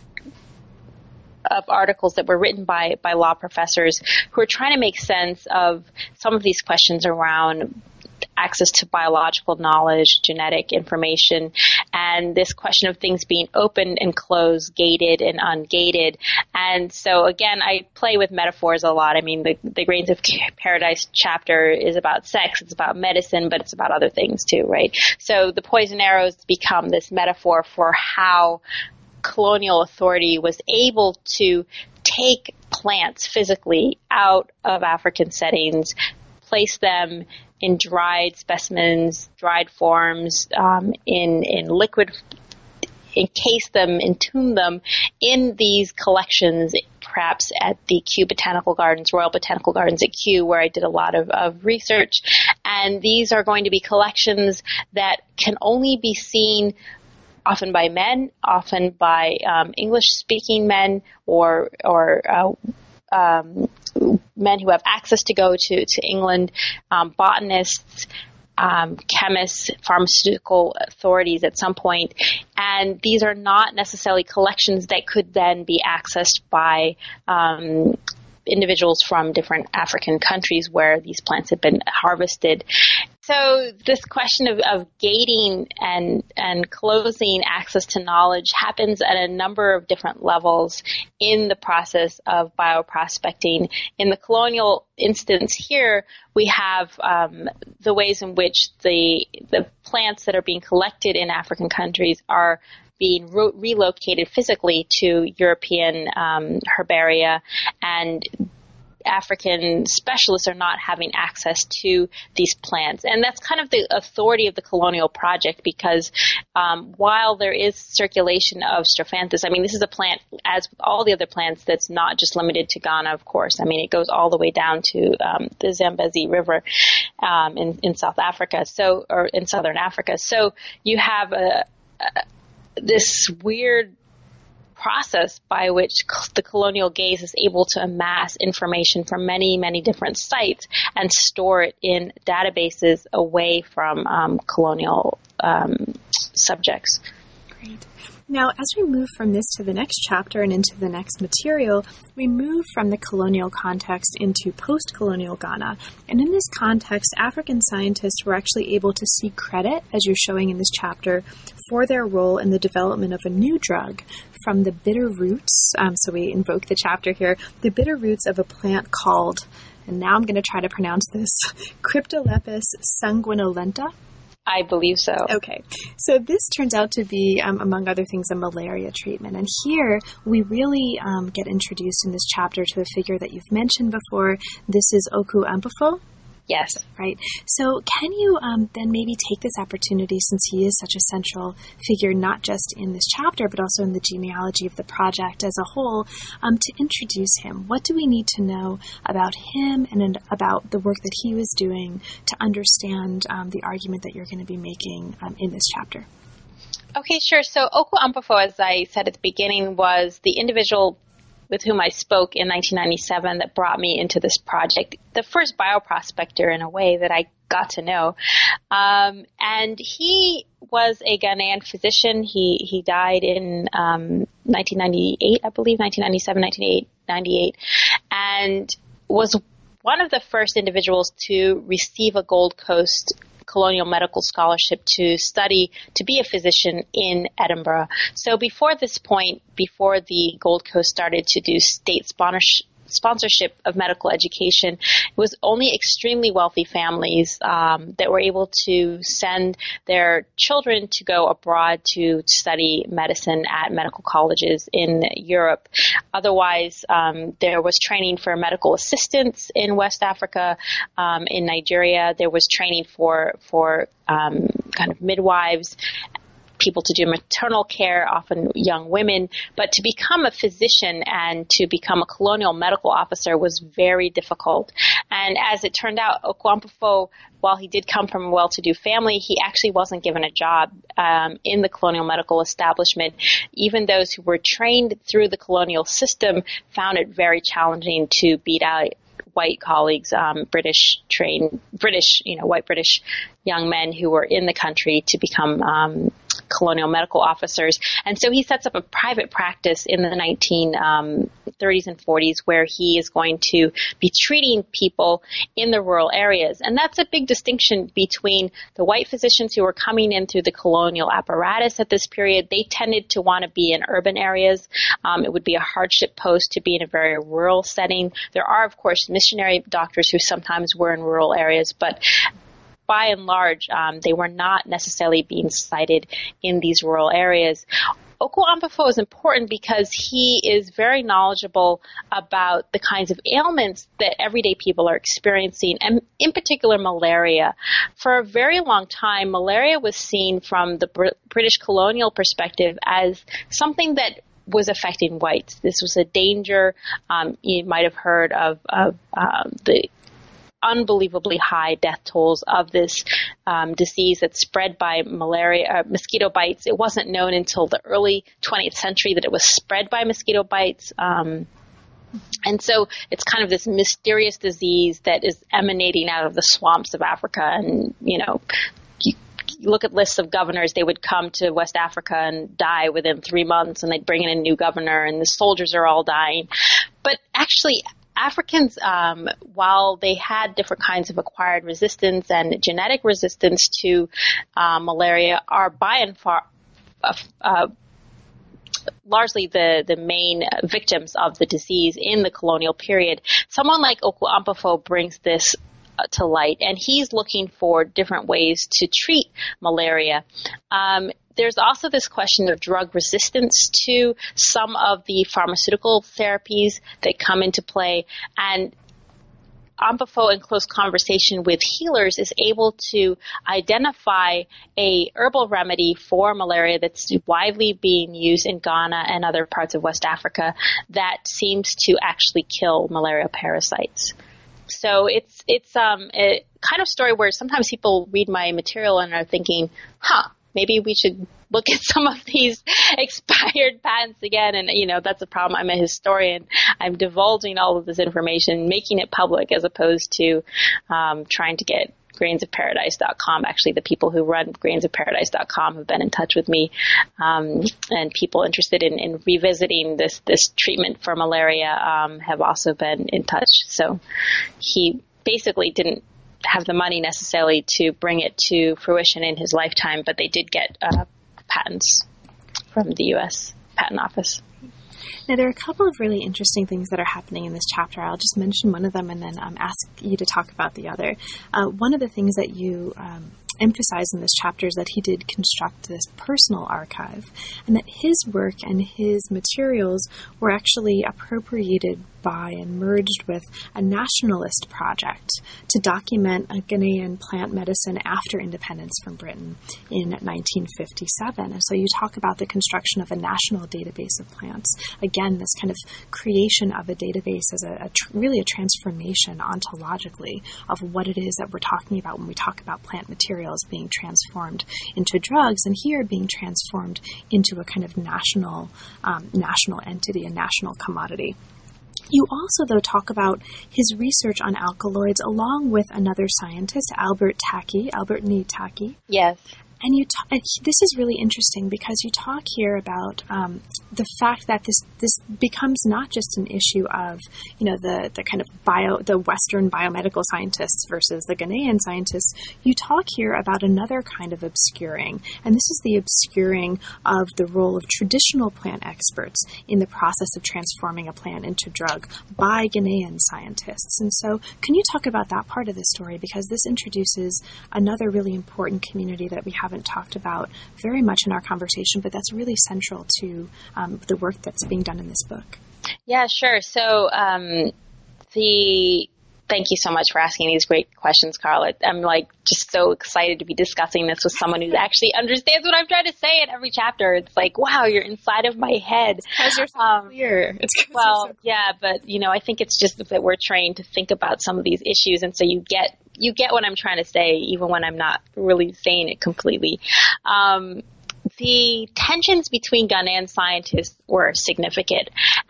of articles that were written by, by law professors who are trying to make sense of some of these questions around access to biological knowledge, genetic information, and this question of things being open and closed, gated and ungated. And so, again, I play with metaphors a lot. I mean, the, the Grains of Paradise chapter is about sex, it's about medicine, but it's about other things too, right? So the poison arrows become this metaphor for how colonial authority was able to take plants physically out of African settings, place them in dried specimens, dried forms, um, in, in liquid, encase them, entomb them in these collections, perhaps at the Kew Botanical Gardens, Royal Botanical Gardens at Kew, where I did a lot of, of research. And these are going to be collections that can only be seen often by men, often by um, English-speaking men, or or uh, um, men who have access to go to, to England, um, botanists, um, chemists, pharmaceutical authorities at some point. And these are not necessarily collections that could then be accessed by um, individuals from different African countries where these plants have been harvested. So this question of, of gating and, and closing access to knowledge happens at a number of different levels in the process of bioprospecting. In the colonial instance here, we have um, the ways in which the the plants that are being collected in African countries are being re- relocated physically to European um, herbaria, and African specialists are not having access to these plants. And that's kind of the authority of the colonial project, because um, while there is circulation of Strophanthus, I mean, this is a plant, as with all the other plants, that's not just limited to Ghana, of course. I mean, it goes all the way down to um, the Zambezi River um, in, in South Africa, so or in Southern Africa. So you have a, a this weird process by which the colonial gaze is able to amass information from many, many different sites and store it in databases away from um, colonial um, subjects. Great. Now, as we move from this to the next chapter and into the next material, we move from the colonial context into post-colonial Ghana. And in this context, African scientists were actually able to seek credit, as you're showing in this chapter, for their role in the development of a new drug from the bitter roots. Um, so we invoke the chapter here, the bitter roots of a plant called, and now I'm going to try to pronounce this, Cryptolepis sanguinolenta. I believe so. Okay. So this turns out to be, um, among other things, a malaria treatment. And here we really um, get introduced in this chapter to a figure that you've mentioned before. This is Oku Ampofo. Yes. Right. So can you um, then maybe take this opportunity, since he is such a central figure, not just in this chapter, but also in the genealogy of the project as a whole, um, to introduce him? What do we need to know about him and about the work that he was doing to understand um, the argument that you're going to be making um, in this chapter? Okay, sure. So Oku Ampofo, as I said at the beginning, was the individual with whom I spoke in nineteen ninety-seven that brought me into this project. The first bioprospector, in a way, that I got to know. Um, and he was a Ghanaian physician. He he died in um, nineteen ninety-eight, I believe, nineteen ninety-seven, nineteen ninety-eight, and was one of the first individuals to receive a Gold Coast Colonial Medical Scholarship to study, to be a physician in Edinburgh. So before this point, before the Gold Coast started to do state sponsorship, sponsorship of medical education, it was only extremely wealthy families um, that were able to send their children to go abroad to study medicine at medical colleges in Europe. Otherwise, um, there was training for medical assistants in West Africa. Um, in Nigeria, there was training for for um, kind of midwives, people to do maternal care, often young women. But to become a physician and to become a colonial medical officer was very difficult. And as it turned out, Okonkwo, while he did come from a well-to-do family, he actually wasn't given a job um, in the colonial medical establishment. Even those who were trained through the colonial system found it very challenging to beat out white colleagues, um, British trained, British, you know, white British young men who were in the country to become um, colonial medical officers. And so he sets up a private practice in the nineteen thirties and forties where he is going to be treating people in the rural areas. And that's a big distinction between the white physicians who were coming in through the colonial apparatus at this period. They tended to want to be in urban areas. Um, it would be a hardship post to be in a very rural setting. There are, of course, missionary doctors who sometimes were in rural areas, but by and large, um, they were not necessarily being cited in these rural areas. Okonkwo is important because he is very knowledgeable about the kinds of ailments that everyday people are experiencing, and in particular malaria. For a very long time, malaria was seen from the Br- British colonial perspective as something that was affecting whites. This was a danger. Um, you might have heard of, of uh, the unbelievably high death tolls of this um, disease that's spread by malaria, uh, mosquito bites. It wasn't known until the early twentieth century that it was spread by mosquito bites. Um, and so it's kind of this mysterious disease that is emanating out of the swamps of Africa. And, you know, you, you look at lists of governors, they would come to West Africa and die within three months, and they'd bring in a new governor, and the soldiers are all dying. But actually, Africans, um, while they had different kinds of acquired resistance and genetic resistance to uh, malaria, are by and far uh, uh, largely the, the main victims of the disease in the colonial period. Someone like Okonkwo brings this uh, to light, and he's looking for different ways to treat malaria. Um, There's also this question of drug resistance to some of the pharmaceutical therapies that come into play. And Okonkwo, in close conversation with healers, is able to identify a herbal remedy for malaria that's widely being used in Ghana and other parts of West Africa that seems to actually kill malaria parasites. So it's it's um, a kind of story where sometimes people read my material and are thinking, huh, maybe we should look at some of these expired patents again. And, you know, that's a problem. I'm a historian. I'm divulging all of this information, making it public as opposed to um, trying to get grains of paradise dot com. Actually, the people who run grains of paradise dot com have been in touch with me, um, and people interested in, in revisiting this, this treatment for malaria um, have also been in touch. So he basically didn't have the money necessarily to bring it to fruition in his lifetime, but they did get uh, patents from the U S Patent Office. Now, there are a couple of really interesting things that are happening in this chapter. I'll just mention one of them and then um, ask you to talk about the other. Uh, one of the things that you um, emphasize in this chapter is that he did construct this personal archive, and that his work and his materials were actually appropriated by and merged with a nationalist project to document a Ghanaian plant medicine after independence from Britain in nineteen fifty-seven. And so you talk about the construction of a national database of plants. Again, this kind of creation of a database as a, a tr- really a transformation ontologically of what it is that we're talking about when we talk about plant materials being transformed into drugs, and here being transformed into a kind of national um, national entity, a national commodity. You also, though, talk about his research on alkaloids along with another scientist, Albert Tacky, Albert Ni Tacky. Yes. And you, t- this is really interesting because you talk here about um, the fact that this this becomes not just an issue of, you know, the the kind of bio the Western biomedical scientists versus the Ghanaian scientists. You talk here about another kind of obscuring, and this is the obscuring of the role of traditional plant experts in the process of transforming a plant into drug by Ghanaian scientists. And so, can you talk about that part of the story, because this introduces another really important community that we have talked about very much in our conversation, but that's really central to um, the work that's being done in this book. Yeah, sure. So um, the thank you so much for asking these great questions, Carl. I'm like just so excited to be discussing this with someone who actually understands what I'm trying to say in every chapter. It's like, wow, you're inside of my head. Because you're so um, clear. It's well, so clear. Yeah, but you know, I think it's just that we're trained to think about some of these issues, and so you get you get what I'm trying to say, even when I'm not really saying it completely. Um, the tensions between Ghanaian scientists were significant,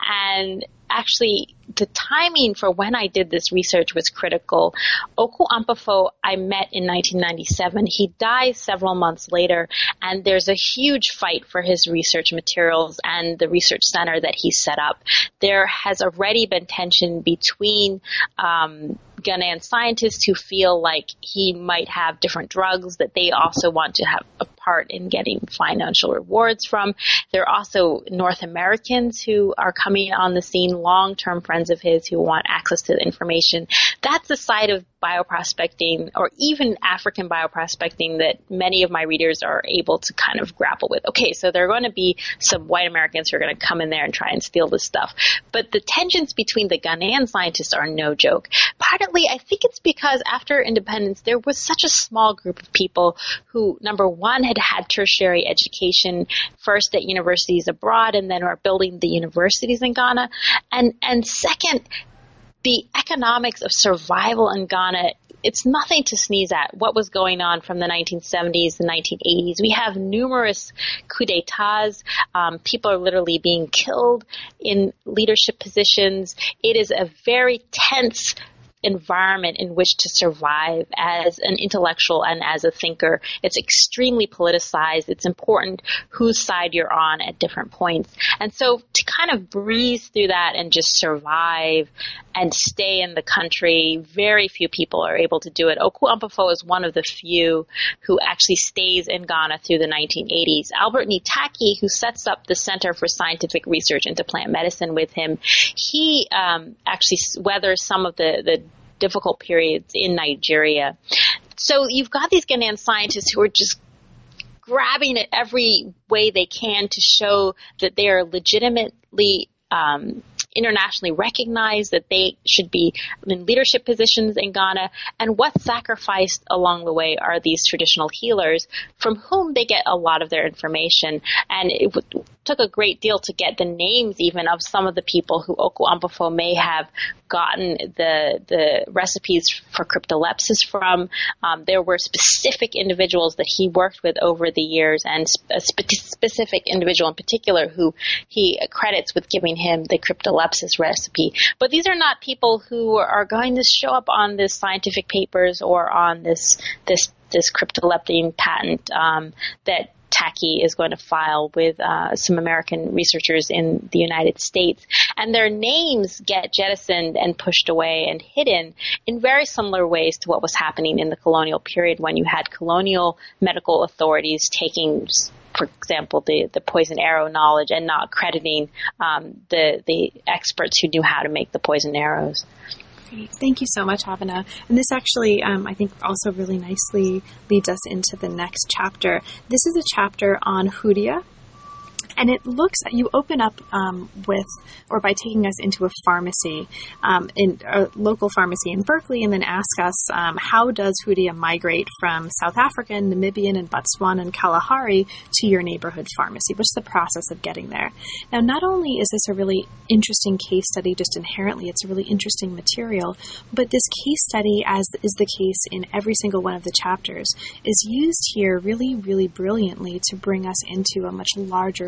and actually the timing for when I did this research was critical. Oku Ampofo I met in nineteen ninety-seven. He dies several months later, and there's a huge fight for his research materials and the research center that he set up. There has already been tension between um, Ghanaian scientists who feel like he might have different drugs that they also want to have a part in getting financial rewards from. There are also North Americans who are coming on the scene, long-term friends of his who want access to the information. That's the side of bioprospecting, or even African bioprospecting, that many of my readers are able to kind of grapple with. Okay, so there are going to be some white Americans who are going to come in there and try and steal this stuff. But the tensions between the Ghanaian scientists are no joke. Partly, I think it's because after independence, there was such a small group of people who, number one, had had tertiary education, first at universities abroad, and then are building the universities in Ghana. And, and second, the economics of survival in Ghana, it's nothing to sneeze at. What was going on from the nineteen seventies, the nineteen eighties. We have numerous coups d'etats. Um, people are literally being killed in leadership positions. It is a very tense environment in which to survive as an intellectual and as a thinker. It's extremely politicized. It's important whose side you're on at different points. And so to kind of breeze through that and just survive and stay in the country, very few people are able to do it. Oku Ampofo is one of the few who actually stays in Ghana through the nineteen eighties. Albert Ni Tacky, who sets up the Center for Scientific Research into Plant Medicine with him, he um, actually weathers some of the, the difficult periods in Nigeria. So you've got these Ghanaian scientists who are just grabbing at every way they can to show that they are legitimately um, internationally recognized, that they should be in leadership positions in Ghana. And what's sacrificed along the way are these traditional healers from whom they get a lot of their information. And it w- took a great deal to get the names even of some of the people who Oku Ampofo may have gotten the the recipes for cryptolepsis from. Um, there were specific individuals that he worked with over the years, and a spe- specific individual in particular who he credits with giving him the cryptolepsis recipe. But these are not people who are going to show up on this scientific papers or on this this this cryptoleptin patent um, that Tacky is going to file with uh, some American researchers in the United States. And their names get jettisoned and pushed away and hidden in very similar ways to what was happening in the colonial period, when you had colonial medical authorities taking, for example, the, the poison arrow knowledge and not crediting um, the, the experts who knew how to make the poison arrows. Thank you so much, Abena. And this actually, um, I think, also really nicely leads us into the next chapter. This is a chapter on Hoodia. And it looks, you open up um, with, or by taking us into a pharmacy, um, in a local pharmacy in Berkeley, and then ask us, um, how does Hoodia migrate from South African, Namibian, and Botswana and Kalahari to your neighborhood pharmacy? What's the process of getting there? Now, not only is this a really interesting case study just inherently, it's a really interesting material, but this case study, as is the case in every single one of the chapters, is used here really, really brilliantly to bring us into a much larger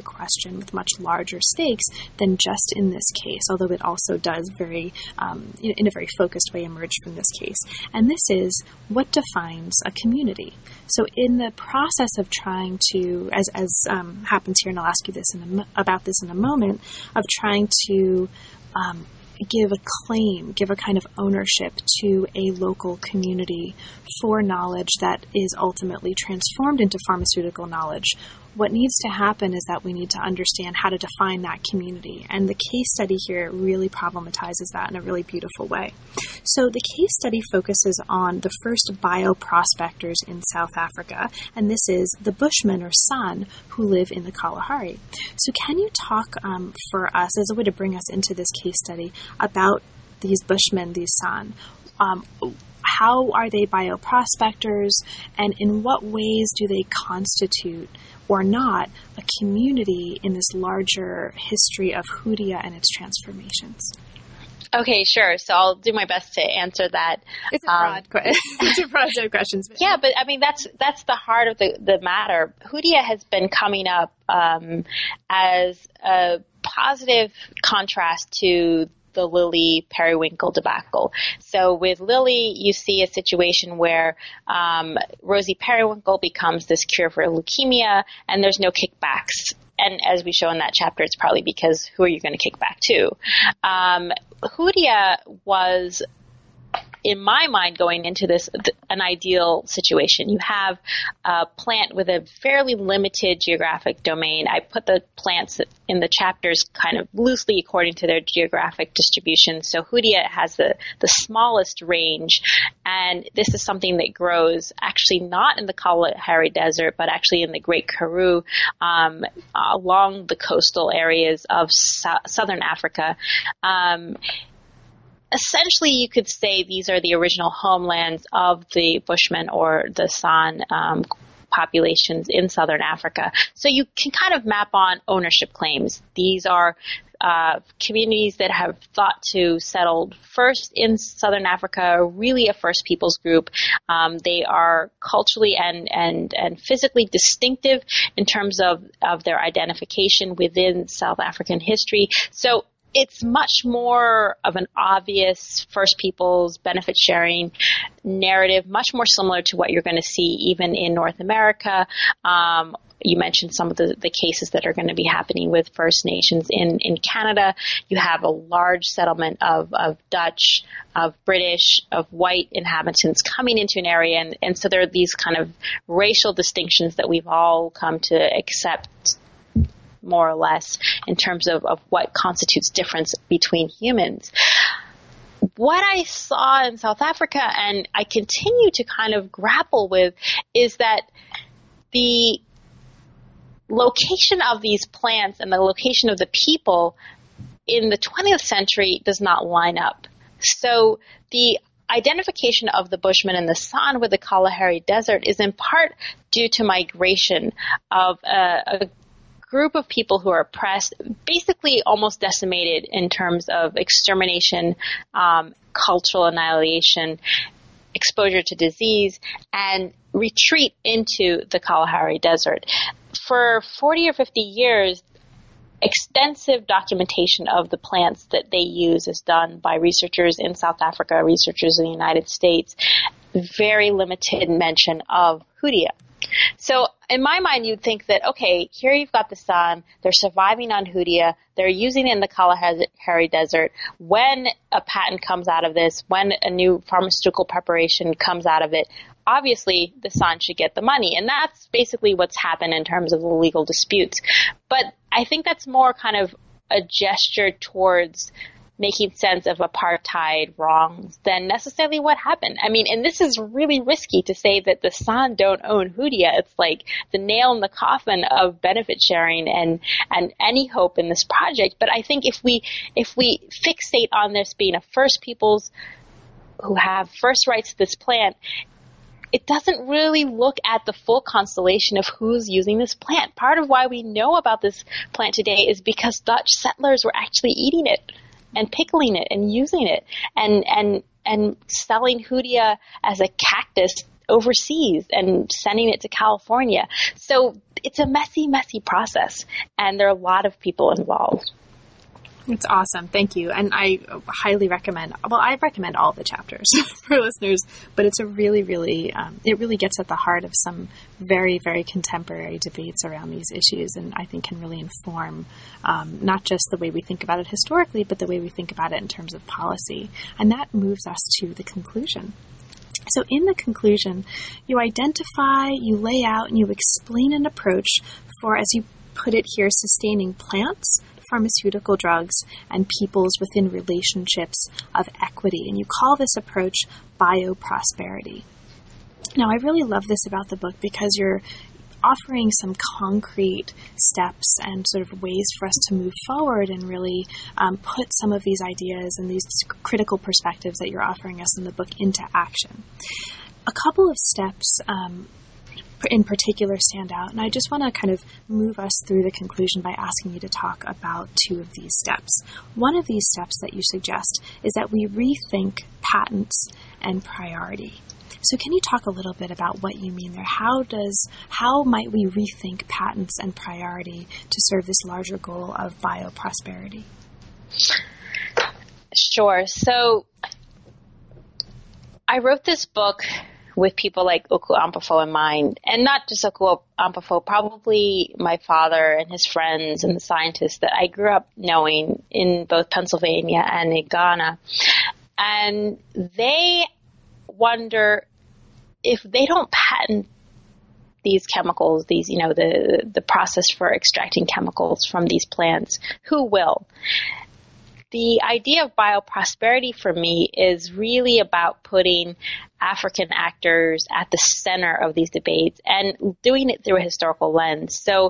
question with much larger stakes than just in this case, although it also does very, um, in a very focused way, emerge from this case. And this is what defines a community. So in the process of trying to, as, as um, happens here, and I'll ask you this in a, about this in a moment, of trying to um, give a claim, give a kind of ownership to a local community for knowledge that is ultimately transformed into pharmaceutical knowledge. What needs to happen is that we need to understand how to define that community. And the case study here really problematizes that in a really beautiful way. So the case study focuses on the first bioprospectors in South Africa, and this is the Bushmen or San who live in the Kalahari. So can you talk um, for us, as a way to bring us into this case study, about these Bushmen, these San? Um, how are they bioprospectors, and in what ways do they constitute or not a community in this larger history of Hoodia and its transformations? Okay, sure. So I'll do my best to answer that. It's a broad, um, it's a broad set of questions. But yeah, but I mean, that's that's the heart of the, the matter. Hoodia has been coming up um, as a positive contrast to the Lilly periwinkle debacle. So with Lilly, you see a situation where um, Rosie Periwinkle becomes this cure for leukemia, and there's no kickbacks. And as we show in that chapter, it's probably because who are you going to kick back to? Um, Hoodia was, in my mind, going into this, an ideal situation. You have a plant with a fairly limited geographic domain. I put the plants in the chapters kind of loosely according to their geographic distribution. So Hoodia has the, the smallest range, and this is something that grows actually not in the Kalahari Desert, but actually in the Great Karoo, um, along the coastal areas of so- southern Africa. Um, Essentially, you could say these are the original homelands of the Bushmen or the San um, populations in southern Africa. So you can kind of map on ownership claims. These are uh, communities that have thought to settle first in southern Africa, really a First Peoples group. Um, they are culturally and, and, and physically distinctive in terms of, of their identification within South African history. So it's much more of an obvious First Peoples benefit sharing narrative, much more similar to what you're going to see even in North America. Um, you mentioned some of the, the cases that are going to be happening with First Nations in, in Canada. You have a large settlement of, of Dutch, of British, of white inhabitants coming into an area. And, and so there are these kind of racial distinctions that we've all come to accept more or less in terms of, of what constitutes difference between humans. What I saw in South Africa, and I continue to kind of grapple with, is that the location of these plants and the location of the people in the twentieth century does not line up. So the identification of the Bushmen and the San with the Kalahari Desert is in part due to migration of a, a group of people who are oppressed, basically almost decimated in terms of extermination, um, cultural annihilation, exposure to disease, and retreat into the Kalahari Desert. For forty or fifty years, extensive documentation of the plants that they use is done by researchers in South Africa, researchers in the United States. Very limited mention of Hoodia. So in my mind, you'd think that, okay, here you've got the San, they're surviving on Hoodia, they're using it in the Kalahari Desert. When a patent comes out of this, when a new pharmaceutical preparation comes out of it, obviously the San should get the money. And that's basically what's happened in terms of the legal disputes. But I think that's more kind of a gesture towards making sense of apartheid wrongs than necessarily what happened. I mean, and this is really risky to say that the San don't own Hoodia. It's like the nail in the coffin of benefit sharing and, and any hope in this project. But I think if we, if we fixate on this being a First Peoples who have first rights to this plant, it doesn't really look at the full constellation of who's using this plant. Part of why we know about this plant today is because Dutch settlers were actually eating it and pickling it and using it and and and selling Hoodia as a cactus overseas and sending it to California. So it's a messy, messy process, and there are a lot of people involved. It's awesome. Thank you. And I highly recommend, well, I recommend all the chapters for listeners, but it's a really, really, um, it really gets at the heart of some very, very contemporary debates around these issues, and I think can really inform um, not just the way we think about it historically, but the way we think about it in terms of policy. And that moves us to the conclusion. So in the conclusion, you identify, you lay out, and you explain an approach for, as you put it here, sustaining plants, pharmaceutical drugs, and peoples within relationships of equity. And you call this approach bioprosperity. Now, I really love this about the book because you're offering some concrete steps and sort of ways for us to move forward and really um, put some of these ideas and these critical perspectives that you're offering us in the book into action. A couple of steps um, in particular stand out, and I just want to kind of move us through the conclusion by asking you to talk about two of these steps. One of these steps that you suggest is that we rethink patents and priority. So can you talk a little bit about what you mean there? How does, how might we rethink patents and priority to serve this larger goal of bioprosperity? Sure. So I wrote this book with people like Oku Ampofo in mind, and not just Oku Ampofo, probably my father and his friends and the scientists that I grew up knowing in both Pennsylvania and in Ghana. And they wonder if they don't patent these chemicals, these, you know, the, the process for extracting chemicals from these plants, who will? The idea of bioprosperity for me is really about putting African actors at the center of these debates and doing it through a historical lens. So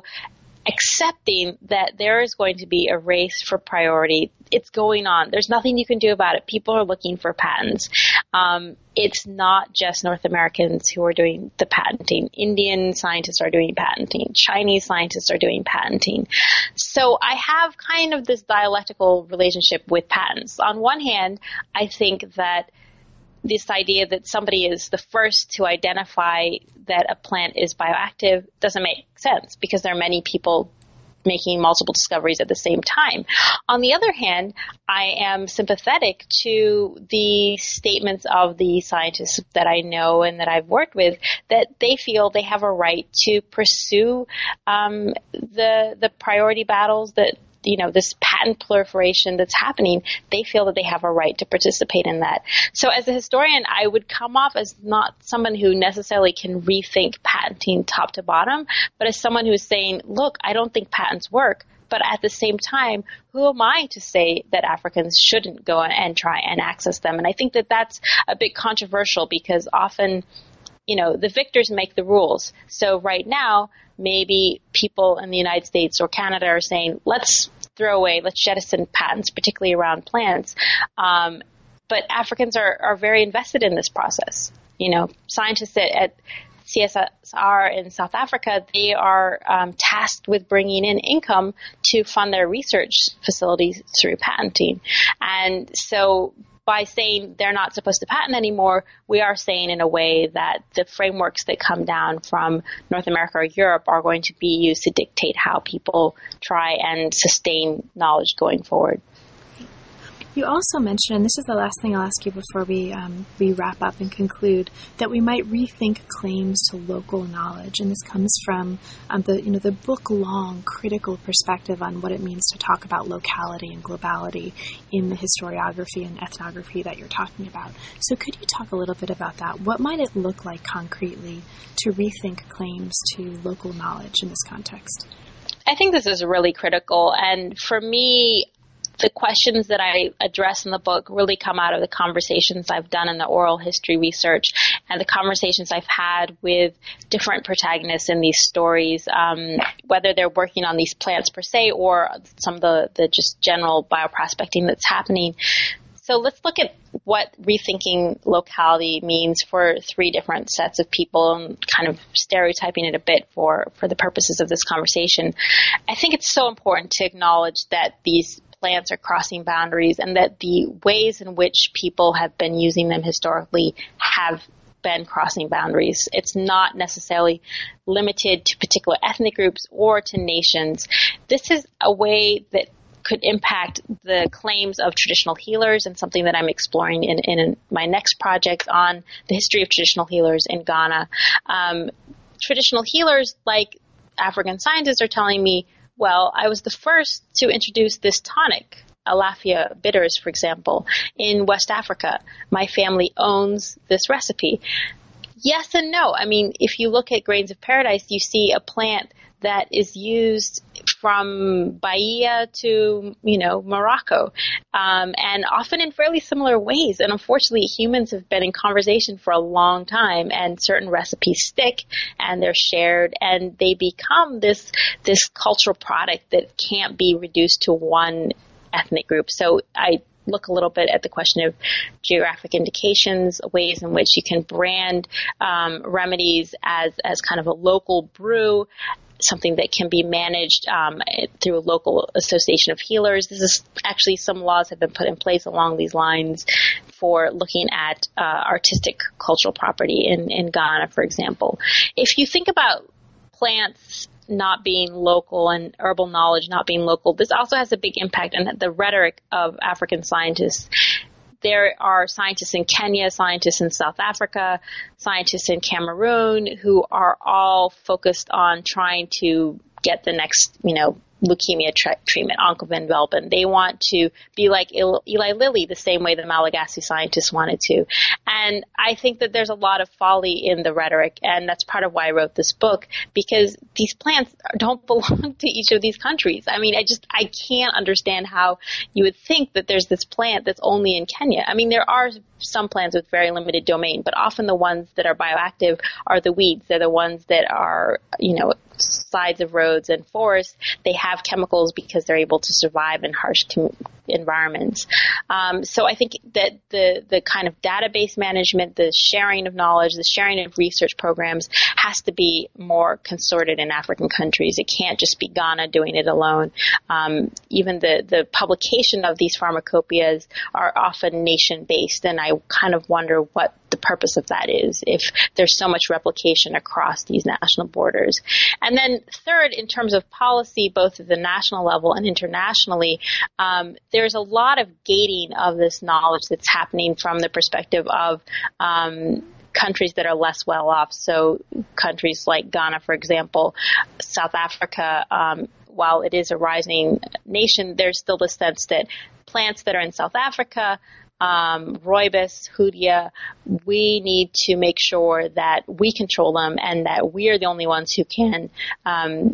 accepting that there is going to be a race for priority. It's going on. There's nothing you can do about it. People are looking for patents. Um, it's not just North Americans who are doing the patenting. Indian scientists are doing patenting. Chinese scientists are doing patenting. So I have kind of this dialectical relationship with patents. On one hand, I think that this idea that somebody is the first to identify that a plant is bioactive doesn't make sense because there are many people making multiple discoveries at the same time. On the other hand, I am sympathetic to the statements of the scientists that I know and that I've worked with that they feel they have a right to pursue um, the the priority battles that, you know, this patent proliferation that's happening. They feel that they have a right to participate in that. So as a historian, I would come off as not someone who necessarily can rethink patenting top to bottom, but as someone who's saying, look, I don't think patents work. But at the same time, who am I to say that Africans shouldn't go and try and access them? And I think that that's a bit controversial because often, you know, the victors make the rules. So right now, maybe people in the United States or Canada are saying, let's throw away, let's jettison patents, particularly around plants. Um, but Africans are, are very invested in this process. You know, scientists at, at C S R in South Africa, they are um, tasked with bringing in income to fund their research facilities through patenting. And so by saying they're not supposed to patent anymore, we are saying in a way that the frameworks that come down from North America or Europe are going to be used to dictate how people try and sustain knowledge going forward. You also mentioned, and this is the last thing I'll ask you before we um, we wrap up and conclude, that we might rethink claims to local knowledge, and this comes from um, the you know the book-long critical perspective on what it means to talk about locality and globality in the historiography and ethnography that you're talking about. So, could you talk a little bit about that? What might it look like concretely to rethink claims to local knowledge in this context? I think this is really critical, and for me, the questions that I address in the book really come out of the conversations I've done in the oral history research and the conversations I've had with different protagonists in these stories, um, whether they're working on these plants per se or some of the, the just general bioprospecting that's happening. So let's look at what rethinking locality means for three different sets of people and kind of stereotyping it a bit for, for the purposes of this conversation. I think it's so important to acknowledge that these plants are crossing boundaries and that the ways in which people have been using them historically have been crossing boundaries. It's not necessarily limited to particular ethnic groups or to nations. This is a way that could impact the claims of traditional healers, and something that I'm exploring in, in my next project on the history of traditional healers in Ghana. Um, traditional healers, like African scientists, are telling me, well, I was the first to introduce this tonic, Alafia bitters, for example, in West Africa. My family owns this recipe. Yes and no. I mean, if you look at Grains of Paradise, you see a plant that is used from Bahia to, you know, Morocco, um, and often in fairly similar ways. And unfortunately, humans have been in conversation for a long time, and certain recipes stick, and they're shared, and they become this this cultural product that can't be reduced to one ethnic group. So I look a little bit at the question of geographic indications, ways in which you can brand um, remedies as, as kind of a local brew, something that can be managed um, through a local association of healers. This is actually, some laws have been put in place along these lines for looking at uh, artistic cultural property in, in Ghana, for example. If you think about plants not being local and herbal knowledge not being local, this also has a big impact on the rhetoric of African scientists. There are scientists in Kenya, scientists in South Africa, scientists in Cameroon who are all focused on trying to get the next, you know, leukemia tra- treatment, Oncoven-Velbin. They want to be like Il- Eli Lilly, the same way the Malagasy scientists wanted to. And I think that there's a lot of folly in the rhetoric, and that's part of why I wrote this book, because these plants don't belong to each of these countries. I mean, I just, I can't understand how you would think that there's this plant that's only in Kenya. I mean, there are some plants with very limited domain, but often the ones that are bioactive are the weeds. They're the ones that are, you know, sides of roads and forests. They have chemicals because they're able to survive in harsh com- environments. Um, so I think that the the kind of database management, the sharing of knowledge, the sharing of research programs has to be more concerted in African countries. It can't just be Ghana doing it alone. Um, even the, the publication of these pharmacopoeias are often nation-based, and I kind of wonder what the purpose of that is if there's so much replication across these national borders. And then third, in terms of policy, both at the national level and internationally, um, there's a lot of gating of this knowledge that's happening from the perspective of um, countries that are less well off. So countries like Ghana, for example, South Africa, um, while it is a rising nation, there's still the sense that plants that are in South Africa, Um, rooibos, hoodia, we need to make sure that we control them and that we are the only ones who can um,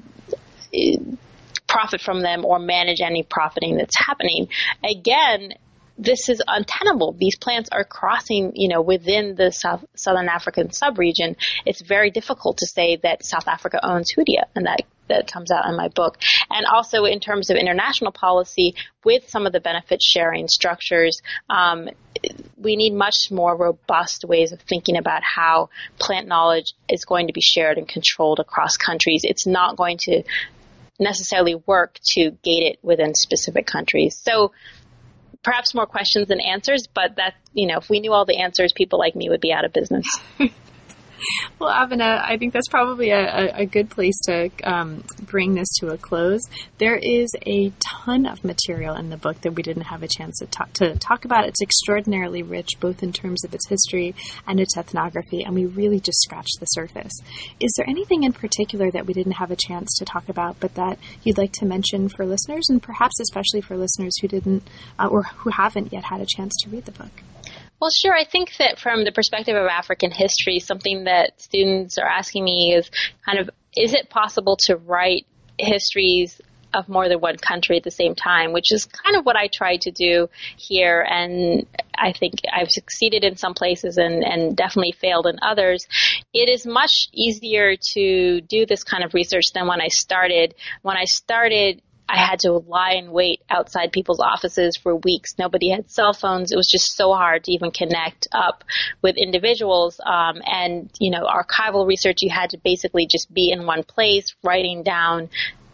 profit from them or manage any profiting that's happening. Again, this is untenable. These plants are crossing, you know, within the South, Southern African subregion. It's very difficult to say that South Africa owns hoodia, and that that comes out in my book. And also in terms of international policy, with some of the benefit sharing structures, um, we need much more robust ways of thinking about how plant knowledge is going to be shared and controlled across countries. It's not going to necessarily work to gate it within specific countries. So perhaps more questions than answers, but that, you know, if we knew all the answers, people like me would be out of business. Well, Abena, I think that's probably a, a good place to um, bring this to a close. There is a ton of material in the book that we didn't have a chance to talk, to talk about. It's extraordinarily rich, both in terms of its history and its ethnography, and we really just scratched the surface. Is there anything in particular that we didn't have a chance to talk about, but that you'd like to mention for listeners, and perhaps especially for listeners who didn't uh, or who haven't yet had a chance to read the book? Well, sure. I think that from the perspective of African history, something that students are asking me is kind of, is it possible to write histories of more than one country at the same time, which is kind of what I tried to do here. And I think I've succeeded in some places and, and definitely failed in others. It is much easier to do this kind of research than when I started. When I started, I had to lie in wait outside people's offices for weeks. Nobody had cell phones. It was just so hard to even connect up with individuals. Um, and, you know, archival research, you had to basically just be in one place, writing down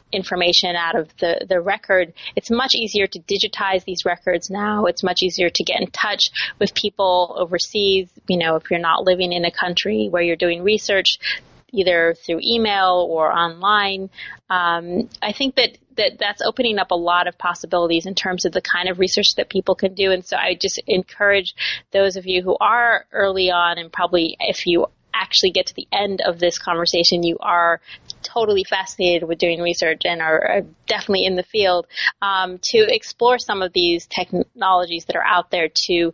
information out of the, the record. It's much easier to digitize these records now. It's much easier to get in touch with people overseas. You know, if you're not living in a country where you're doing research, either through email or online. Um, I think that, that that's opening up a lot of possibilities in terms of the kind of research that people can do. And so I just encourage those of you who are early on, and probably if you actually get to the end of this conversation, you are totally fascinated with doing research and are, are definitely in the field, um, to explore some of these technologies that are out there to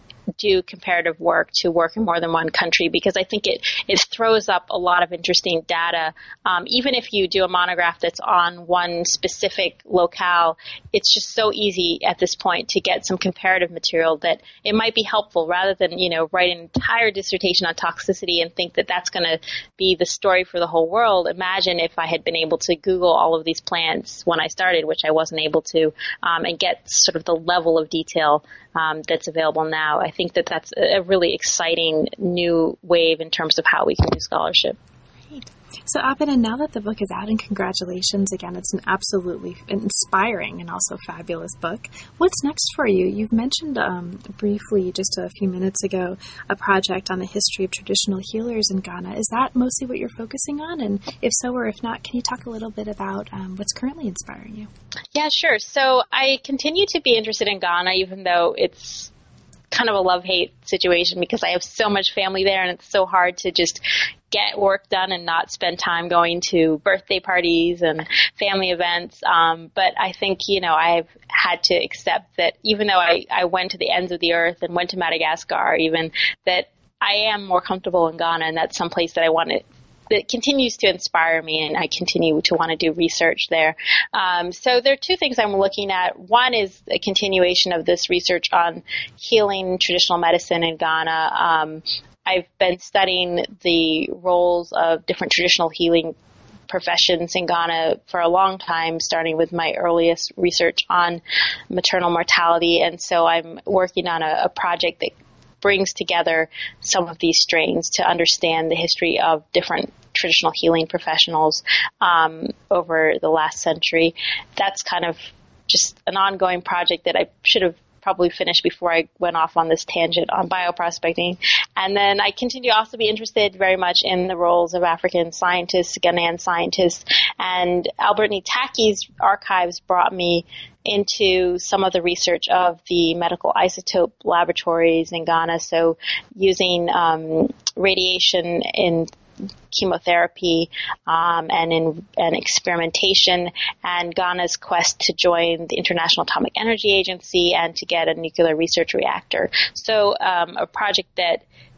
do comparative work, to work in more than one country, because I think it, it throws up a lot of interesting data. Um, even if you do a monograph that's on one specific locale, it's just so easy at this point to get some comparative material that it might be helpful rather than, you know, write an entire dissertation on toxicity and think that that's going to be the story for the whole world. Imagine if I had been able to Google all of these plants when I started, which I wasn't able to, um, and get sort of the level of detail um, that's available now. I think that that's a really exciting new wave in terms of how we can do scholarship. Great. So, Abena, now that the book is out, and congratulations again, it's an absolutely inspiring and also fabulous book. What's next for you? You've mentioned um, briefly just a few minutes ago a project on the history of traditional healers in Ghana. Is that mostly what you're focusing on? And if so or if not, can you talk a little bit about um, what's currently inspiring you? Yeah, sure. So I continue to be interested in Ghana, even though it's kind of a love-hate situation because I have so much family there and it's so hard to just get work done and not spend time going to birthday parties and family events. Um, but I think, you know, I've had to accept that even though I, I went to the ends of the earth and went to Madagascar even, that I am more comfortable in Ghana, and that's someplace that I want to that continues to inspire me, and I continue to want to do research there. Um, so there are two things I'm looking at. One is a continuation of this research on healing traditional medicine in Ghana. Um, I've been studying the roles of different traditional healing professions in Ghana for a long time, starting with my earliest research on maternal mortality. And so I'm working on a, a project that brings together some of these strains to understand the history of different traditional healing professionals um, over the last century. That's kind of just an ongoing project that I should have probably finished before I went off on this tangent on bioprospecting. And then I continue to also be interested very much in the roles of African scientists, Ghanaian scientists, and Albert Nitaki's archives brought me into some of the research of the medical isotope laboratories in Ghana. So using um, radiation in chemotherapy um, and in and experimentation, and Ghana's quest to join the International Atomic Energy Agency and to get a nuclear research reactor. So um, a project that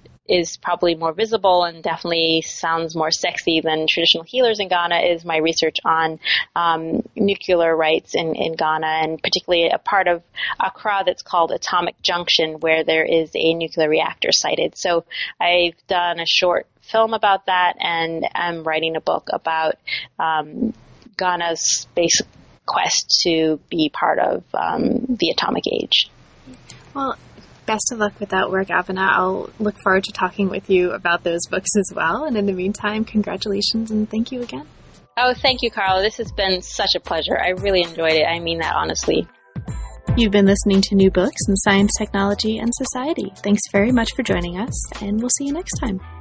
is probably more visible and definitely sounds more sexy than traditional healers in Ghana is my research on um, nuclear rights in, in Ghana, and particularly a part of Accra that's called Atomic Junction, where there is a nuclear reactor sited. So I've done a short film about that, and I'm writing a book about um, Ghana's basic quest to be part of um, the atomic age. Well, best of luck with that work, Abena. I'll look forward to talking with you about those books as well. And in the meantime, congratulations and thank you again. Oh, thank you, Carla. This has been such a pleasure. I really enjoyed it. I mean that honestly. You've been listening to New Books in Science, Technology, and Society. Thanks very much for joining us, and we'll see you next time.